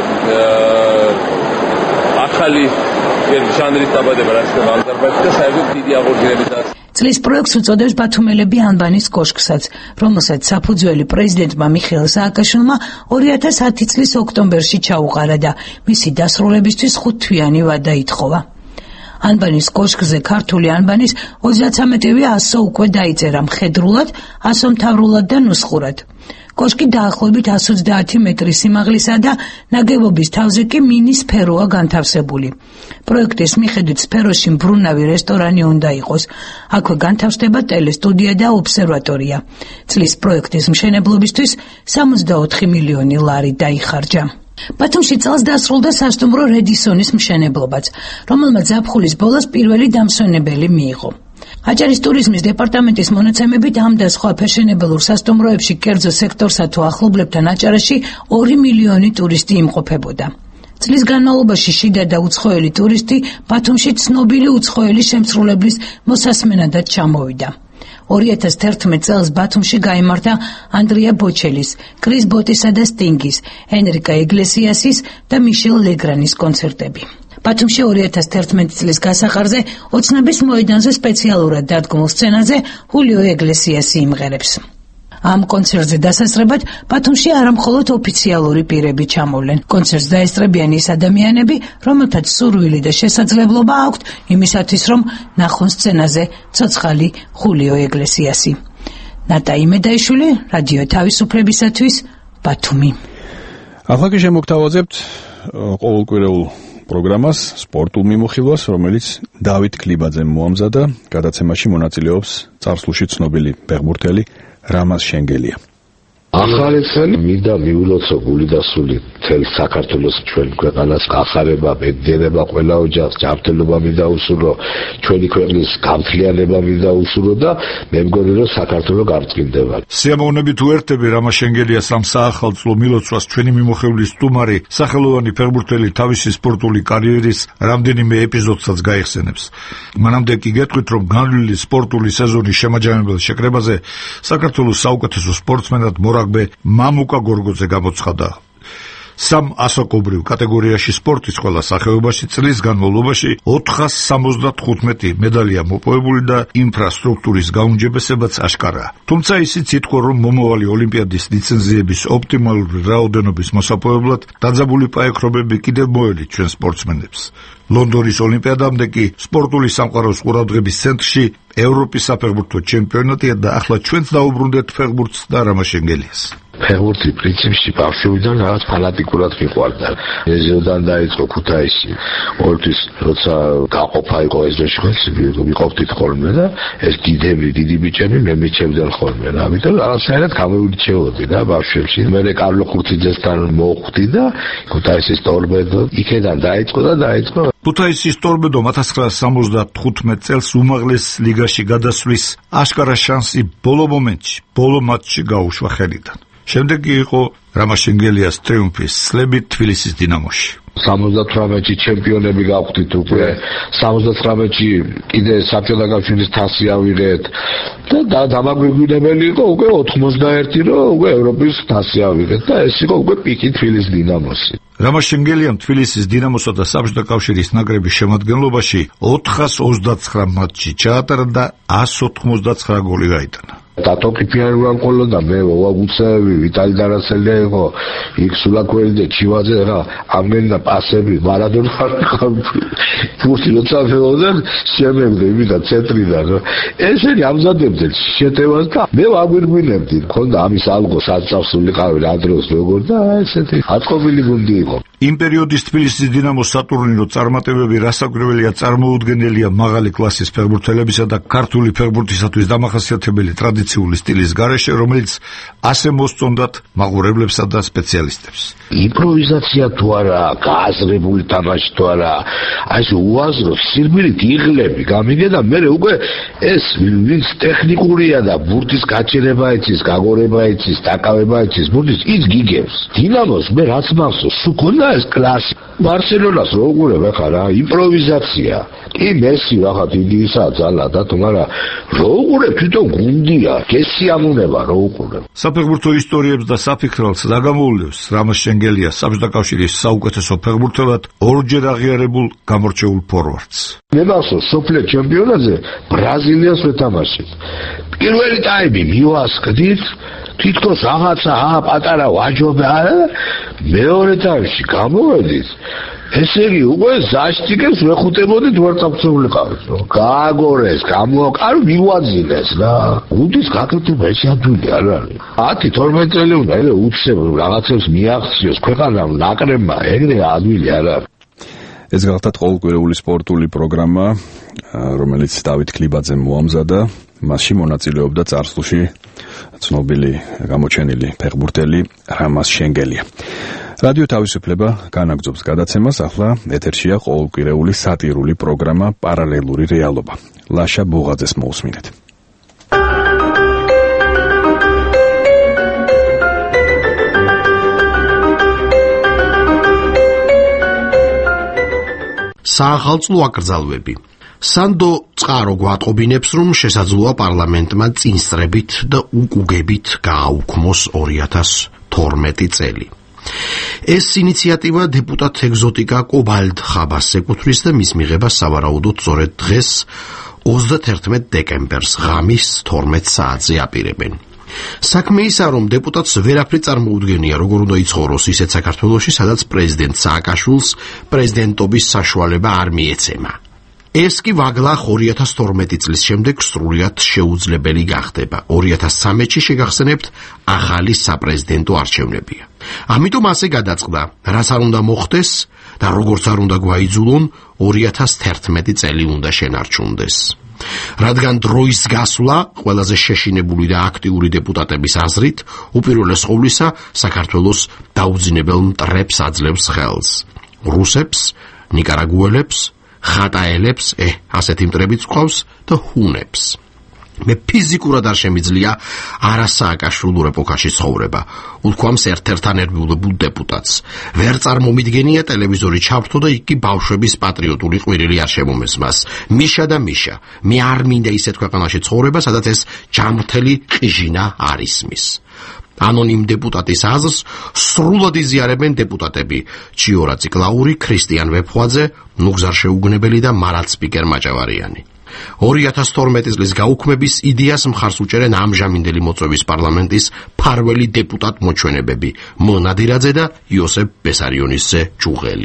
ახალი ჟანრის დაბადება, რაც ხდება ამ დარბაზში და საერთოდ დიდი აღორძინების არის. წლის პროექტს უწოდებს ბათუმელები ანბანის კოშკსაც, რომელსაც საფუძველი პრეზიდენტმა მიხეილ სააკაშვილმა ორი ათას ათი წლის ოქტომბერში ჩაუყარა და მისი დასრულებისთვის ხუთთვიანი ვადა ითხოვა. ანბანის კოშკზე ქართული ანბანის ოცდათვრამეტივე ასო უკვე დაიწერა მხედრულად, ასომთავრულად და ნუსხურად. კოშკი დაახლოებით εκατს ოცდაათი მეტრის სიმაღლისა და ნაგებობის თავზე კი მინის სფეროა განთავსებული. პროექტის მიხედვით სფეროში მბრუნავი რესტორანი უნდა იყოს. აქვე განთავსდება ტელესტუდია და ობსერვატორია. წლის პროექტის მშენებლობისთვის სამოცდაოთხი მილიონი ლარი დაიხარჯა. ბათუმში წელს დასრულდა სასტუმრო რედისონის მშენებლობაც, რომელმაც ზაფხულის ბოლოს პირველი დამსვენებელი მიიღო. აჭარის ტურიზმის დეპარტამენტის მონაცემებით ამ და სხვა ფერშენებელურ სასტუმროებში კერძო სექტორსა თუ ახლობლებთან აჭარაში ორი მილიონი ტურისტი იმყოფებოდა. წლის განმავლობაში შიდა და უცხოელი ტურისტი ბათუმში ცნობილი უცხოელი შემსრულებლის მოსასმენადაც ჩამოვიდა. ორი ათას თერთმეტ წელს ბათუმში გაიმართა ანდრია ბოჩელის, კრის ბოტისა და სტინგის, ენრიკა იგლესიასის და მიშელ ლეგრანის კონცერტები. ბათუმში ორი ათას თერთმეტი წლის გასახარზე ოცნების მოედანზე სპეციალურად დადგმულ სცენაზე ჰულიო იგლესიასი იმღერებს. ამ კონცერტზე დასასრებად ბათუმში არამხოლოდ ოფიციალური პირები ჩამოვლენ. კონცერტს დაესწრებიან ის ადამიანები, რომელთაც სურვილი და შესაძლებლობა აქვთ იმისათვის, რომ ნახონ სცენაზე ცოცხალი ჰულიო იგლესიასი. ნატა იმედაიშვილი, რადიო თავისუფლებისათვის, ბათუმი. ახლა კი შემოგთავაზებთ ყოველკვირეულ პროგრამას, სპორტულ მიმოხილვას, რომელიც დავით კლიბაძემ მოამზადა. გადაცემაში მონაწილეობს წარსულში ცნობილი ფეხბურთელი რამაზ შენგელია. ახალი წელი მინდა მიულოცო გული და სული მთელ საქართველოს ჩვენ ქვეყანას ახარება, ბედნიერება ყველა ოჯახს, ჯანმრთელობა მინდა უსურვო, ჩვენი ქვეყნის გამთლიანება მინდა უსურვო და მე მგონი რომ საქართველო გამწყინდება. სიამოვნებით უერთები რამა შენგელია სამ საახალწლო მილოცვას ჩვენი მიმოხილვის სტუმარი, სახელოვანი ფეხბურთელი თავისი სპორტული კარიერის რამდენიმე ეპიზოდსაც გაიხსენებს. მანამდე კი გეტყვით, რომ განვლილი სპორტული სეზონის შემაჯამებელ შეკრებაზე საქართველოს საუკეთესო სპორტსმენად მორაგბე მამუკა გორგოძე გამოცხადა. სამ ასაკობრივ კატეგორიაში სპორტის ყველა სახეობაში წლის განმავლობაში ოთხას სამოცდათხუთმეტი მედალია მოპოვებული და ინფრასტრუქტურის გაუმჯობესებაც აშკარაა. თუმცა ისიც ითქვა, რომ მომავალი ოლიმპიადის ლიცენზიების ოპტიმალური რაოდენობის მოსაპოვებლად დაძაბული პაექრობები კიდევ მოელით ჩვენ სპორტსმენებს. ლონდონის ოლიმპიადამდე კი სპორტული სამყაროს ყურადღების ცენტრში ევროპის საფეხბურთო ჩემპიონატია და ახლა ჩვენც დაუბრუნდეთ ფეხბურთს და რამა შენგელიას. ფეხბურთი პრინციპში ბავშვობიდან რაღაც ფანატიკურად მიყვარდა. ეზოდან დაიწყო ქუთაისში. ორთვის როცა გაყოფა იყო ეს დროში ხელში ვიყოფთით ხოლმე და ეს დიდები, დიდი ბიჭები მე მიჩევდნენ ხოლმე. ამიტომ რაღაცნაირად გამოვირჩეოდი და ბავშვებში. მე კარლო ხურციძესთან მოხვდი და ქუთაისის ტორპედო იქიდან დაიწყო და დაიწყო. ქუთაისის ტორპედო ოქროს ათასცხრაასი სამოცდათხუთმეტ წელს უმაღლეს ლიგაში გადასვლის აშკარა შანსი ბოლო მომენტში, ბოლო მატჩში გაუშვა ხელიდან. შემდეგ კი იყო რამა შენგელიას ტრიუმფის წლები თბილისის დინამოში. სამოცდათვრამეტში ჩემპიონები გავხდით უკვე, სამოცდათხრამეტში კიდე საბჭოთა კავშირის თასი ავიღეთ და დამაგვირგვინებელი იყო უკვე ოთხმოცდაერთი რომ უკვე ევროპის თასი ავიღეთ და ეს იყო უკვე პიკი თბილისის დინამოსი. რამა შენგელიამ თბილისის დინამოსა და საბჭოთა კავშირის ნაკრების შემადგენლობაში ოთხას ოცდაცხრა მატჩი ჩაატარა და ასს ოთხმოცდაცხრა გოლი გაიტანა. Tato Kipian ran qollo da me ova Gutsevi, Vitali Daraseli იყო, იქ სულაკველი და ჩივაძე რა ამენ და პასები მარადონ ფურთი როცა ფეოდა შემემდები და ცენტრიდან ესენი ამზადებდნენ შეტევას და მე ვაგვირგვინებდი მქონდა ამის ალგო საწავსულიყავი რა დროს როგორ და ესეთი ატყობილი გუნდი იყო. იმ პერიოდის თბილისის დინამოს სატურნირო წარმატებები რასაკვირველია წარმოუდგენელია მაღალი კლასის ფეხბურთელებისა და ქართული ფეხბურთისათვის დამახასიათებელი ტრადიციული სტილის გარეშე, რომელიც ასე მოსწონდათ მაყურებლებსა და სპეციალისტებს. იმპროვიზაცია თუ არა, გააზრებული თამაში თუ არა, აი ეს უაზრო სირბილით იღლები გამიგე და მე უკვე ეს ვინც ტექნიკურია და ბურთის გაჩერება იცის, გაგორება იცის, დაკავება იცის, ბურთის ის გიგებს. დინამოს მე რაც მახსოვს, სულ ქონდა ეს კლასი. ბარსელონას რო უყურებ ახლა რა, იმპროვიზაცია. კი მესი რაღაც იდეისა ძალა და თუმცა რო უყურებ თვითონ გუნდია, გესიამუნება რო უყურებ. საფეხბურთო ისტორიებს და საფიქრალს დაგამოვლევს რამა შენგელია საბჭოთა კავშირის საუკეთესო ფეხბურთელად ორჯერ აღიარებულ გამორჩეულ ფორვარდს. მე მახსოვს სოფლიო ჩემპიონატზე ბრაზილიას ვეთამაშეთ. პირველი ტაიმი მივასკდით თითქოს რაღაცა აა პატარა ვაჯობე არა მეორე ტაიმში გამოვედით ესე იგი უკვე ზაშტიკებს ვეხუტებოდით ვერწაფცულიყავით რომ გააგორეს გამოაკარო მივაძინეს რა გუნდის გაკეთება ეს ადვილი არ არის ათი თორმეტ წელი უნდა ელე უცებ რაღაცებს მიაღწიოს ქვეყანამ ნაკრებმა ეგრე ადვილი არ არის. ეს გახლდათ ყოველკვირეული სპორტული პროგრამა, რომელიც დავით ქლიბაძემ მოამზადა. მასში მონაწილეობდა წარსულში ცნობილი გამოჩენილი ფეხბურთელი რამას შენგელია. რადიო თავისუფლება განაგრძობს გადაცემას, ახლა ეთერშია ყოველკვირეული სატირული პროგრამა პარალელური რეალობა. ლაშა ბუღაძეს მოусმინეთ. საახალწლო აკრძალვები. სანდო წყარო გვატყობინებს, რომ შესაძლოა პარლამენტმა წინსწრებით და უკუგებით გააუქმოს ორი ათას თორმეტი წელი. ეს ინიციატივა დეპუტატ ეგზოტიკა კობალდ ხაბას ეკუთვნის და მის მიღებას სავარაუდოდ სწორედ დღეს ოცდაათერთმეტ დეკემბერს ღამის თორმეტ საათზე აპირებენ. საქმე ისაა, რომ დეპუტატს ვერაფერი წარმოუდგენია, როგორ უნდა იცხოვროს ისეთ საქართველოში, სადაც პრეზიდენტ სააკაშვილს პრეზიდენტობის საშუალება არ მიეცემა. ეს კი ვაგლახ ორი ათას თორმეტი წლის შემდეგ სრულად შეუძლებელი გახდება. ორი ათას ცხრამეტში შეგახსენებთ ახალი საპრეზიდენტო არჩევნებია. ამიტომ ასე გადაწყდა, რაც არ უნდა მოხდეს და როგორც არ უნდა გვაიძულონ, ორი ათას თერთმეტი წელი უნდა შენარჩუნდეს. რადგან დროის გასვლა ყველაზე შეშინებული და აქტიური დეპუტატების აზრით უპირველეს ყოვლისა საქართველოს დაუძინებელ მტრებს აძლევს ხელს. რუსებს, ნიკარაგუელებს, ხატაელებს, ე, ასეთი მტრებიც ყავს და ჰუნებს. მე ფიზიკურად არ შემიძლია არასააკაშვილურ ეპოქაში ცხოვრება. უთქვამს ერთ-ერთთან ერბიულებულ დეპუტატს. ვერ წარმომიდგენია ტელევიზორი ჩავთო და იქ კი ბავშვების პატრიოტული ყვირილი არ შემომესმას. მიშა და მიშა, მე არ მინდა ისეთ ქვეყანაში ცხოვრება, სადაც ეს ჯამრთელი ყიჟინა არ ისმის. ანონიმ დეპუტატის აზრს სრულად იზიარებენ დეპუტატები ჩიორა ციკლაური, ქრისტიან ვეფხვაძე, ნუგზარ შეუგნებელი და მარალ სპიკერ მაჭავარიანი. ორი ათას თორმეტი წლის გაუქმების იდეას მხარს უჭერენ ამჟამინდელი მოწვევის პარლამენტის ფარველი დეპუტატ მოჩვენებები მონადირაძე და იოსებ ბესარიონისძე ჯუღელი.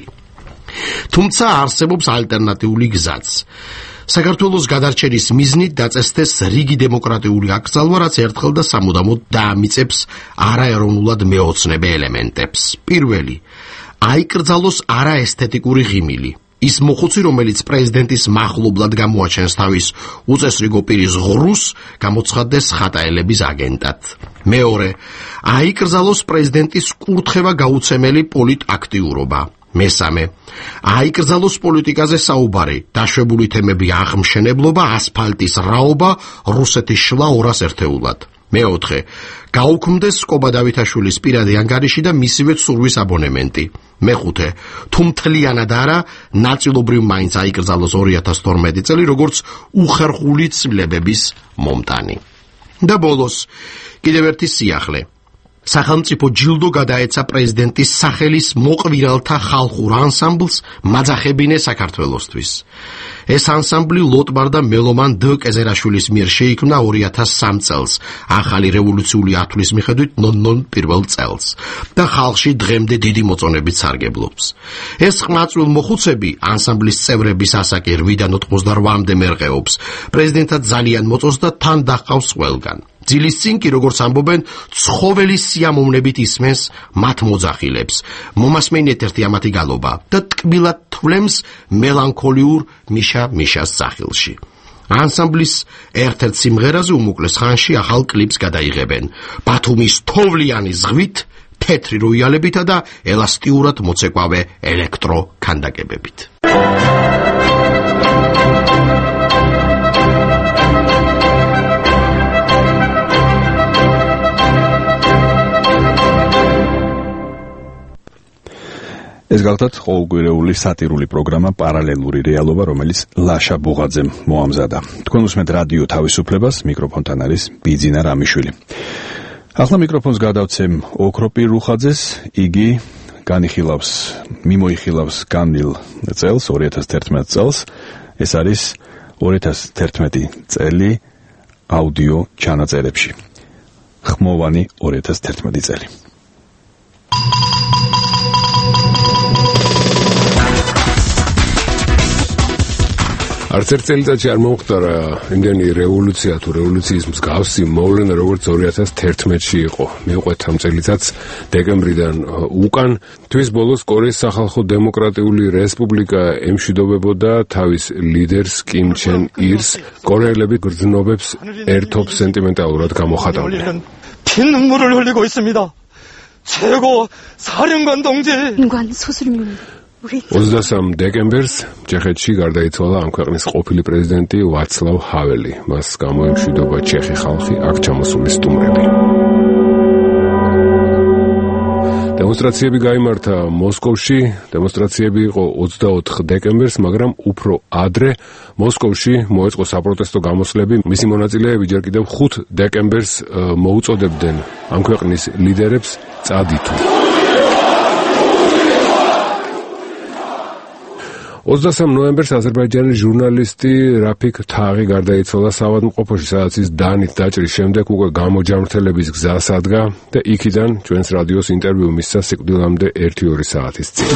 თუმცა არსებობს ალტერნატიული გზაც. საქართველოს გადარჩენის მიზნით დაწესდეს რიგი დემოკრატიული აკრძალვა, რაც ერთხელ და სამუდამოდ დაამიწებს არაეროვნულად მეოცნებე ელემენტებს. პირველი, აიკრძალოს არაესთეტიკური ღიმილი. ის მოხუცი, რომელიც პრეზიდენტის მახლობლად გამოაჩენს თავის უწესრიგო პირის ღრუს, გამოცხადდეს ხატაელების აგენტად. მეორე, აიკრძალოს პრეზიდენტის კურთხევა გაუცემელი პოლიტაქტიურობა. მესამე, აიკრძალოს პოლიტიკაზე საუბარი, დაშვებული თემები აღმშენებლობა, ასფალტის რაობა, რუსეთის შლა ორას ერთეულად. მეოთხე, გაუქმდეს კობა დავითაშვილის პირადი ანგარიში და მისივე ცურვის აბონემენტი. მეხუთე, თუ მთლიანად არა, ნაწილობრივ მაინც აიკრძალოს ორი ათას თორმეტი წელი, როგორც უხერხული ცვლილებების მომტანი. და ბოლოს, კიდევ ერთი სიახლე. სახელმწიფო ჯილდო გადაეცა პრეზიდენტის სახელის მოყვირალთა ხალხურ ანსამბლს მაძახებინე საქართველოსთვის. ეს ანსამბლი ლოტბარ და მელომან დ კეზერაშვილის მიერ შეიქმნა ორი ათას სამი წელს, ახალი რევოლუციური ათვლის მიხედვით ნონ-ნონ პირველ წელს და ხალხში დღემდე დიდი მოწონებით სარგებლობს. ეს ყმაწვილ მოხუცები ანსამბლის წევრების ასაკი რვიდან ოთხმოცდაოთხამდე მერყეობს. პრეზიდენტად ძალიან მოწონს და თან დაჰყავს ყველგან. ძილის წინ კი, როგორც ამბობენ, ცხოველის სიამოვნებით ისმენს მათ მოძახილებს. მომასმენთ ერთ-ერთი ამათი გალობა და ტკბილად თვლემს მელანქოლიურ მიშა მიშას სახილში. ანსამბლის ერთ-ერთ სიმღერაზე უმოკლეს ხანში ახალ კლიპს გადაიღებენ. ბათუმის თოვლიანი ზღვით, თეთრი როიალებითა და ელასტიურად მოცეკვავე ელექტრო ქანდაკებებით. ეს გახლდათ ყოველკვირეული სატირული პროგრამა პარალელური რეალობა, რომელიც ლაშა ბუღაძემ მოამზადა. თქვენ უსმენთ რადიო თავისუფლებას, მიკროფონთან არის ბიძინა რამიშვილი. ახლა მიკროფონს გადავცემ ოქროპირ რუხაძეს, იგი განიხილავს, მიმოიხილავს განვლილ წელს, ორი ათას თერთმეტ წელს. ეს არის ორი ათას თერთმეტი წელი აუდიო ჩანაწერებში. ხმოვანი ორი ათას თერთმეტი წელი. არც ერთ წელიწადში არ მომხდარა იმდენი რევოლუცია თუ რევოლუციის მსგავსი მოვლენა, როგორც ორი ათას თერთმეტში იყო. მივყვეთ ამ წელიწადს დეკემბრიდან უკან. თვის ბოლოს კორეის სახალხო დემოკრატიული რესპუბლიკა ემშვიდობებოდა თავის ლიდერს კიმ ჩენ ირს. კორეელები გრძნობებს ერთობ სენტიმენტალურად გამოხატავდნენ. 피눈물을 흘리고 있습니다. 최고 사령관 동지. 인간 소수림입니다. ოცდასამი დეკემბერს ჩეხეთში გარდაიცვალა ამ ქვეყნის ყოფილი პრეზიდენტი ვაცლავ ჰაველი. მას გამოემშვიდობა ჩეხი ხალხი, აქ ჩამოსული სტუმრები. დემონსტრაციები გაიმართა მოსკოვში. დემონსტრაციები იყო ოცდაოთხ დეკემბერს, მაგრამ უფრო ადრე მოსკოვში მოეწყო საპროტესტო გამოსვლები. მისი მონაწილეები ჯერ კიდევ ხუთ დეკემბერს მოუწოდებდნენ ამ ქვეყნის ლიდერებს წადითო. ოცდასამი ნოემბერს აზერბაიჯანის ჟურნალისტი რაფიქ თაღი გარდაიცვალა საავადმყოფოში, სადაც ის დანით დაჭრის შემდეგ უკვე გამოჯამრთელების გზას ადგა და იქიდან ჩვენს რადიოს ინტერვიუ მისცა სიკვდილამდე ერთი ორი საათის წინ.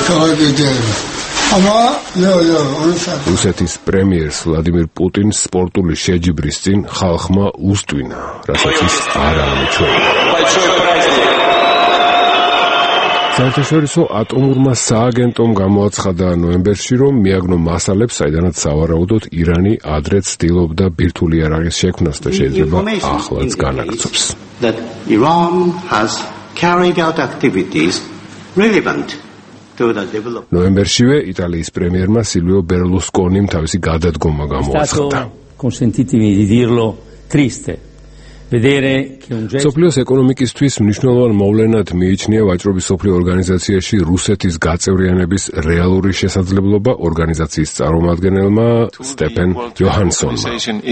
რუსეთის პრემიერს ვლადიმირ პუტინს სპორტული შეჯიბრის წინ ხალხმა უსტვინა, რასაც ის არ ამიჩვენა. საერთაშორისო ატომურმა სააგენტომ გამოაცხადა ნოემბერში, რომ მიაგნო მასალებს, საიდანაც სავარაუდოდ ირანი ადრეც ცდილობდა ბირთვული იარაღის შექმნას და შეიძლება ახლაც განაგრძობს. That Iran has carried out activities relevant to the development. ნოემბერშივე იტალიის პრემიერმა სილვიო ბერლუსკონიმ თავისი გადადგომა გამოაცხადა. Consentitemi di dirlo triste. სოფლიოს ეკონომიკისთვის მნიშვნელოვან მოვლენად მიიჩნია ვაჭრობის სოფლიო ორგანიზაციაში რუსეთის გაწევრიანების რეალური შესაძლებლობა ორგანიზაციის წარმომადგენელმა სტეფენ ჯოჰანსონმა.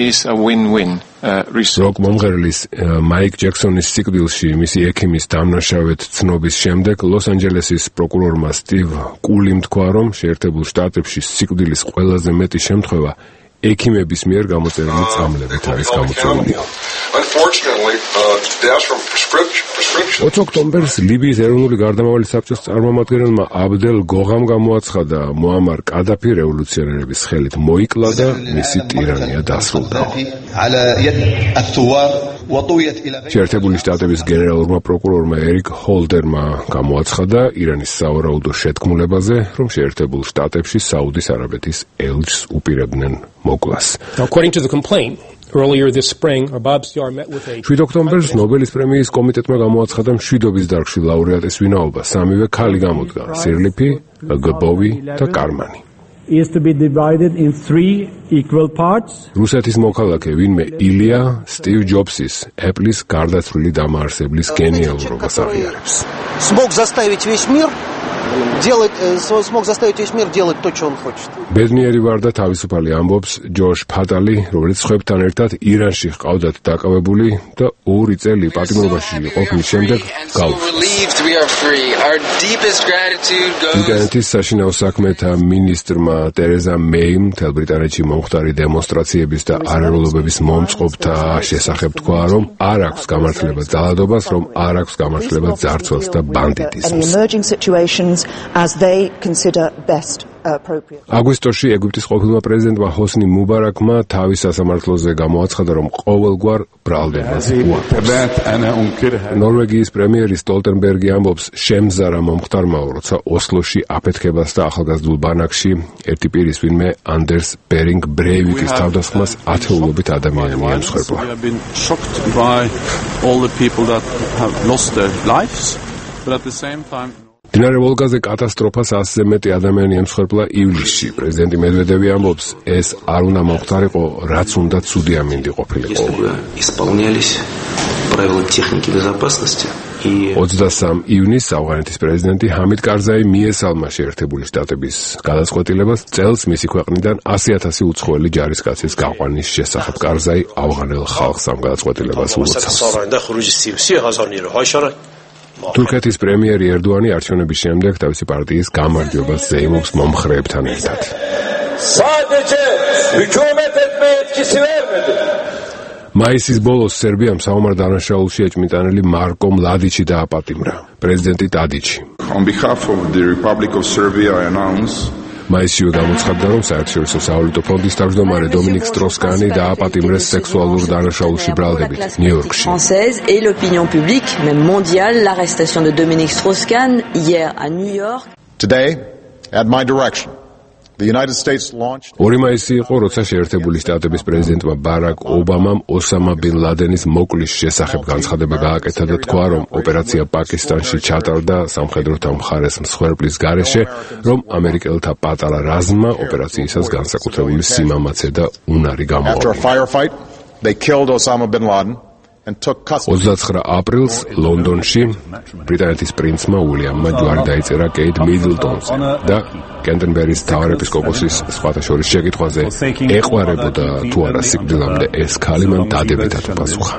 როკ მომღერლის მაიკ ჯექსონის სიკვდილში მისი ექიმის დამნაშავედ ცნობის შემდეგ ლოს-ანჯელესის პროკურორმა სტივ კულიმ თქვა, რომ შეერთებულ შტატებში სიკვდილის ყველაზე მეტი შემთხვევა ექიმების მიერ გამოწერილი წამლებით არის გამოწვეული. ოც ოქტომბერს ლიბიის ეროვნული გარდამავალი საბჭოს წარმომადგენელმა აბდელ გოღამ გამოაცხადა, მოამარ კადაფი რევოლუციონერების ხელით მოიკლა და მისი ტირანია დასრულდა. შეერთებული შტატების გენერალურმა პროკურორმა ერიკ ჰოლდერმა გამოაცხადა ირანის სავარაუდო შეთქმულებაზე, რომ შეერთებულ შტატებში საუდის არაბეთის ელჩს უპირებდნენ მოკლას. According to the complaint, earlier this spring, Arbab Siar met with a შვიდ ოქტომბერს ნობელის პრემიის კომიტეტმა გამოაცხადა მშვიდობის დარგში ლაურეატის ვინაობა. სამივე ქალი გამოდგა: სირლიფი, გბოვი და კარმანი. Is to be divided in three equal parts. რუსეთის მოქალაქე ვინმე ილია სტივ ჯობსის Apple-ის გარდაცვლილი დამაარსებლის გენიალურობას აღიარებს. Смог заставить весь мир делать смог заставить весь мир делать то, что он хочет. ბედნიერი ვარ და თავისუფალი ამბობს ჯოშ ფატალი, რომელიც ხვებთან ერთად ირანში ჰყავდათ დაკავებული და ორი წელი პატიმრობაში იყო მის შემდეგ ბრიტანეთის საშინაო საქმეთა მინისტრმა ტერეზა მეიმ მთელ ბრიტანეთში მომხდარი დემონსტრაციების და არარულობების მომწყობთა შესახებ თქვა, რომ არ აქვს გამართლება ძალადობას, რომ არ აქვს გამართლება ძარცველს და ბანდიტიზმს. As they consider best appropriate. აგვისტოში ეგვიპტის ყოფილმა პრეზიდენტმა ჰოსნი მუბარაკმა თავის სასამართლოზე გამოაცხადა, რომ ყოველგვარ ბრალდებას უარყოფს. ნორვეგიის პრემიერი სტოლტენბერგი ამბობს, შემზარა მომხდარმაო, როცა ოსლოში აფეთქებას და ახალგაზრდულ ბანაკში ერთი პირის ვინმე ანდერს ბერინგ ბრეივიკის თავდასხმას ათეულობით ადამიანი მიემსხვერპლა. დინარე ვოლგაზე კატასტროფას ასზე მეტი ადამიანი ემსხვერპლა ივლისში. პრეზიდენტი მედვედევი ამბობს, ეს არ უნდა მომხდარიყო, რაც უნდა ცუდი ამინდი ყოფილიყო. ოცდასამ ივნისს ავღანეთის პრეზიდენტი ჰამიდ კარზაი მიესალმა შეერთებული შტატების გადაწყვეტილებას, წელს მისი ქვეყნიდან ასი ათასი უცხოელი ჯარისკაცის გაყვანის შესახებ. კარზაი ავღანელ ხალხს ამ გადაწყვეტილებას ულოცავს. თურქეთის პრემიერი ერდოანი არჩევნების შემდეგ თავისი პარტიის გამარჯვებას ზეიმობს მომხრეებთან ერთად. მაისის ბოლოს სერბიამ საომარ დანაშაულში ეჭვმიტანილი მარკო მლადიჩი დააპატიმრა. პრეზიდენტი ტადიჩი. On behalf of the Republic of Serbia, I announce მაისშივე გამოცხადდა, რომ საერთაშორისო სავალუტო ფონდის თავმჯდომარე დომინიკ სტროსკანი დააპატიმრეს სექსუალურ დანაშაულში ბრალდებით ნიუ-იორკში. Et l'opinion publique, même mondiale, l'arrestation de Dominique Strauss-Kahn hier à New York. Today, at my direction, the United States launched ორი მაისი იყო, როცა შეერთებული შტატების პრეზიდენტმა ბარაკ ობამამ ოსამა ბინ ლადენის მოკლის შესახებ განცხადება გააკეთა და თქვა, რომ ოპერაცია პაკისტანში ჩატარდა სამხედროთა მხარეს მსხვერპლის გარეშე, რომ ამერიკელთა პატარა რაზმმა ოპერაციისას განსაკუთრებული სიმამაცე და უნარი გამოავლინა. ოცდაცხრა აპრილს ლონდონში ბრიტანეთის პრინცმა უილიამმა ჯვარი დაიწერა კეით მიდლტონზე და კენტერბერის მთავარეპისკოპოსის სხვათა შორის შეკითხვაზე ეყვარებოდა თუ არა სიკვდილამდე, ეს ქალი მან დადებითად უპასუხა.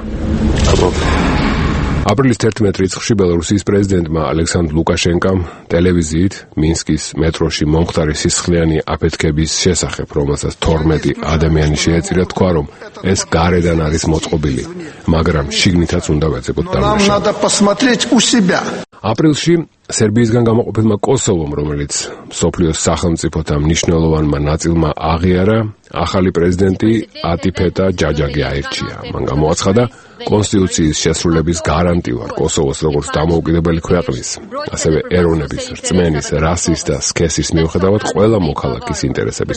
აპრილის თერთმეტ რიცხვში ბელორუსიის პრეზიდენტმა ალექსანდრ ლუკაშენკამ ტელევიზიით მინსკის მეტროში მომხდარი სისხლიანი აფეთქების შესახებ, რომელსაც თორმეტი ადამიანი შეეწირა, თქვა, რომ ეს გარედან არის მოწყობილი, მაგრამ შიგნითაც უნდა ვეძებოთ დამნაშავე. აპრილში სერბიისგან გამოყოფილმა კოსოვომ, რომელიც მსოფლიოს სახელმწიფოთა მნიშვნელოვანმა ნაწილმა აღიარა, ახალი პრეზიდენტი ატიფეტა ჯაჯაგი აირჩია. მან გამოაცხადა კონსტიტუციის შესრულების გარანტივარ კოსოვოს როგორც დამოუკიდებელი ქვეყნის, ასევე ეროვნების, რწმენის, რასის და სქესის მიუხედავად ყველა მოქალაქის ინტერესების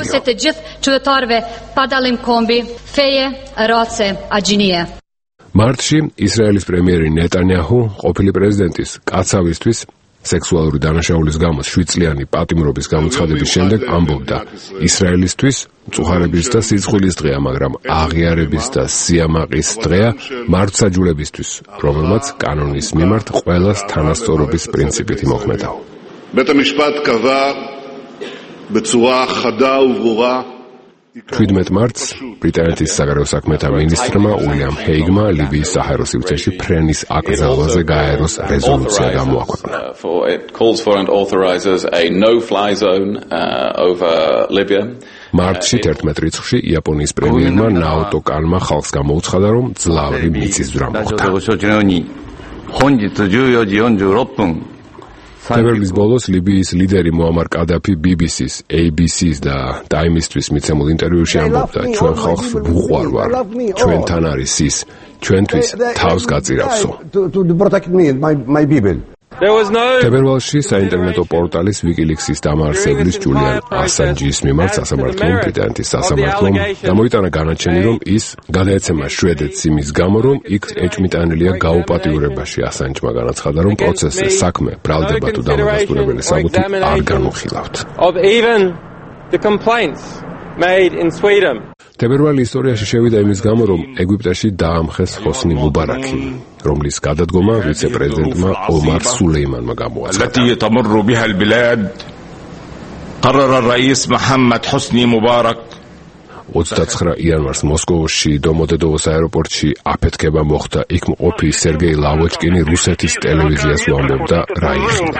დამცველია. მარტში ისრაელის პრემიერი ნეტანიაჰუ ყოფილი პრეზიდენტის კაცავისთვის სექსუალური დანაშაულის გამო შვიდ წლიანი პატიმრობის გამოცხადების შემდეგ ამბობდა, ისრაელისთვის მწუხარების და სიძხვილის დღეა, მაგრამ აღიარების და სიამაყის დღეა მართლმსაჯულებისთვის, რომელმაც კანონის მიმართ ყველას თანასწორობის პრინციპით იმოქმედაო. בית המשפט קבע בצורה חדה וברורה შვიდმეტ მარტს ბრიტანეთის საგარეო საქმეთა მინისტრმა უილიამ ჰეიგმა ლიბიის საჰაერო სივრცეში ფრენის აკრძალვაზე გაეროს რეზოლუცია გამოაქვეყნა. მარტში თერთმეტ რიცხვში იაპონიის პრემიერმა ნაოტო კანმა ხალხს გამოუცხადა, რომ ძლავრი მიწისძვრა მოხდა. თებერვლის ბოლოს ლიბიის ლიდერი მუამარ კადაფი ბი ბი სის, ეი ბი სის და ტაიმისთვის მიცემულ ინტერვიუში ამბობდა, ჩვენ ხალხს ვუყვარ ვარ, ჩვენთან არის ის, ჩვენთვის თავს გაწირავსო. თებერვალში საინტერნეტო პორტალის ვიკილიქსის დამაარსებლის ჯულიან ასანჯის მიმართ სასამართლომ ბრიტანეთის სასამართლომ გამოიტანა განაჩენი, რომ ის გადაეცემა შვედეთს იმის გამო, რომ იქ ეჭვმიტანილია გაუპატიურებაში. ასანჯმა განაცხადა, რომ პროცესზე საქმე ბრალდება თუ დამადასტურებელი საბუთი არ განუხილავთ. თებერვალი ისტორიაში შევიდა იმის გამო, რომ ეგვიპტეში დაამხეს ჰოსნი მუბარაკი, რომლის გადადგომა ვიცე-პრეზიდენტმა ომარ სულეიმანმა გამოაცხადა. ოცდაცხრა იანვარს მოსკოვში დომოდედოვოს აეროპორტში აფეთქება მოხდა. იქ მყოფი სერგეი ლავოჩკინი რუსეთის ტელევიზიას უამბობდა, რა იხილა.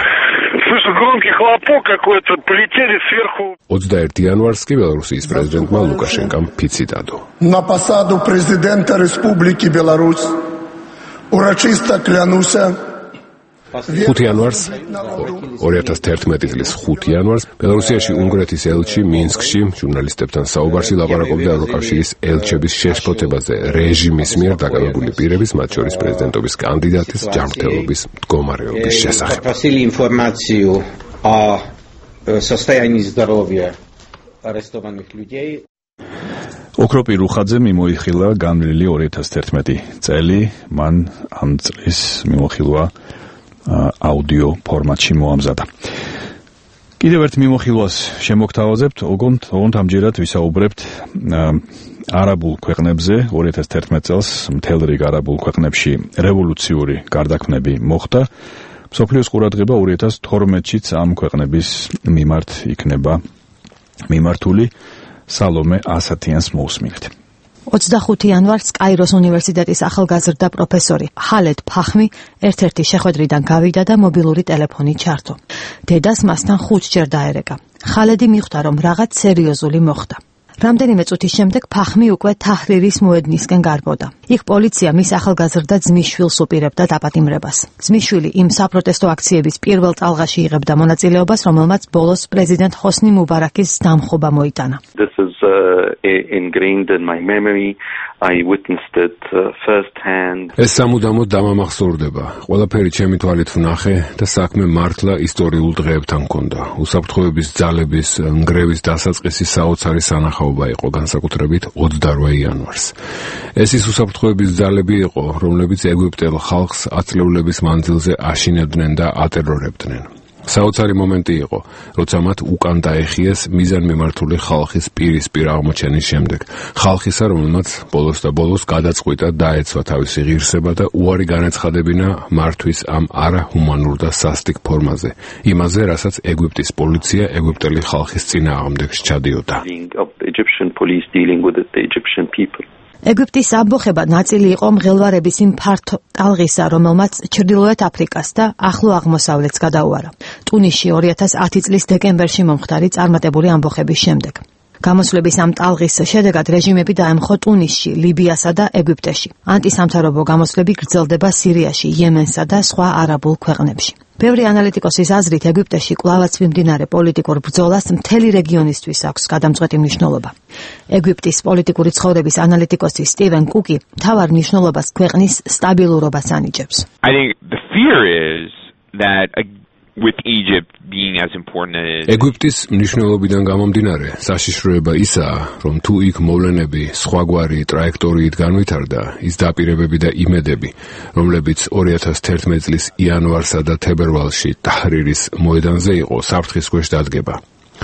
ოცდაერთი იანვარს კი ბელარუსიის პრეზიდენტმა ლუკაშენკამ ფიცი დადო. На посаду президента Республики Беларусь урочисто клянуся. ხუთი იანვარს ორი ათას თერთმეტი წლის ხუთი იანვარს ბელარუსიაში უნგრეთის ელჩი მინსკში ჟურნალისტებთან საუბარში ლაპარაკობდა ევროკავშირის ელჩების შეშფოთებაზე რეჟიმის მიერ დაკავებული პირების, მათ შორის პრეზიდენტობის კანდიდატის ჯანმრთელობის მდგომარეობის შესახებ. Попросили информацию о состоянии здоровья арестованных людей. ოქროპი რუხაძე მიმოიხილა განვლილი ორი ათას თერთმეტი წელი, მან ამ წლის მიმოხილვა აუდიო ფორმატში მოამზადა. კიდევ ერთ მიმოხილვას შემოგთავაზებთ, ოღონდ ოღონდ ამჯერად ვისაუბრებთ არაბულ ქვეყნებზე. ორი ათას თერთმეტ წელს მთელ რიგ არაბულ ქვეყნებში რევოლუციური გარდაქმნები მოხდა. მსოფლიოს ყურადღება ორი ათას თორმეტშიც ამ ქვეყნების მიმართ იქნება მიმართული. სალომე ასათიანს მოусმინეთ. ოცდახუთი იანვარს კაიროს უნივერსიტეტის ახალგაზრდა პროფესორი ხალედ ფახმი ერთ-ერთი შეხვედრიდან გავიდა და მობილური ტელეფონი ჩართო. დედას მასთან ხუთჯერ დაერეკა. ხალედი მიხვდა, რომ რაღაც სერიოზული მოხდა. რამდენიმე წუთის შემდეგ ფახმი უკვე თაჰრირის მოედნისკენ გარბოდა. იქ პოლიცია მის ახალგაზრდა ძმისშვილს უპირებდა დაპატიმრებას. ძმისშვილი იმ საპროტესტო აქციების პირველ წალღაში იღებდა მონაწილეობას, რომელმაც ბოლოს პრეზიდენტ ჰოსნი მუბარაკის დამხობა მოიტანა. This is uh, ingrained in my memory. I witnessed it uh, first hand. ეს სამუდამოდ დამამახსოვრდება. ყველაფერი ჩემი თვალით ვნახე და საქმე მართლა ისტორიულ დღეებთან მქონდა. უსაფრთხოების ძალების ნგრევის დასაწყისი საოცარი სანახაობა იყო, განსაკუთრებით ოცდარვა იანვარს. ეს ის უსაფრთხოების ძალები იყო, რომლებიც ეგვიპტელ ხალხს ათწლეულების მანძილზე აშინებდნენ და ატერორებდნენ. საოცარი მომენტი იყო, როცა მათ უკან დაეხიეს მიზანმიმართული ხალხის პირისპირ აღმოჩენის შემდეგ. ხალხისა, რომელმაც ბოლოს და ბოლოს გადაწყვიტა დაეცვა თავისი ღირსება და უარი განეცხადებინა მართვის ამ არაჰუმანურ და სასტიკ ფორმაზე, იმაზე, რასაც ეგვიპტის პოლიცია ეგვიპტელი ხალხის წინააღმდეგ ჩადიოდა. ეგვიპტის ამბოხება ნაწილი იყო მღელვარების იმ ფართო ტალღისა, რომელმაც ჩრდილოეთ აფრიკას და ახლო აღმოსავლეთს გადაუარა. ტუნისში ორი ათას ათი წლის დეკემბერში მომხდარი წარმატებული ამბოხების შემდეგ. გამოსვლების ამ ტალღის შედეგად რეჟიმები დაემხო ტუნისში, ლიბიასა და ეგვიპტეში. ანტისამთავრობო გამოსვლები გრძელდება სირიაში, იემენსა და სხვა არაბულ ქვეყნებში. ბევრი ანალიტიკოსის აზრით, ეგვიპტეში კვლავაც მიმდინარე პოლიტიკურ ბრძოლას მთელი რეგიონისთვის აქვს გადამწყვეტი მნიშვნელობა. ეგვიპტის პოლიტიკური ცხოვრების ანალიტიკოსი სტივენ კუკი მთავარ მნიშვნელობას ქვეყნის სტაბილურობას ანიჭებს. I think the fear is that uh, with Egypt being as important as ეგვიპტის მნიშვნელობიდან გამომდინარე, საშიშროება ისაა, რომ თუ იქ მოვლენები სხვაგვარი ტრაექტორიით განვითარდა, ის დაპირებები და იმედები, რომლებიც ორი ათას თერთმეტი წლის იანვარსა და თებერვალში ტაჰრირის მოედანზე იყო, საფრთხის ქვეშ დადგება.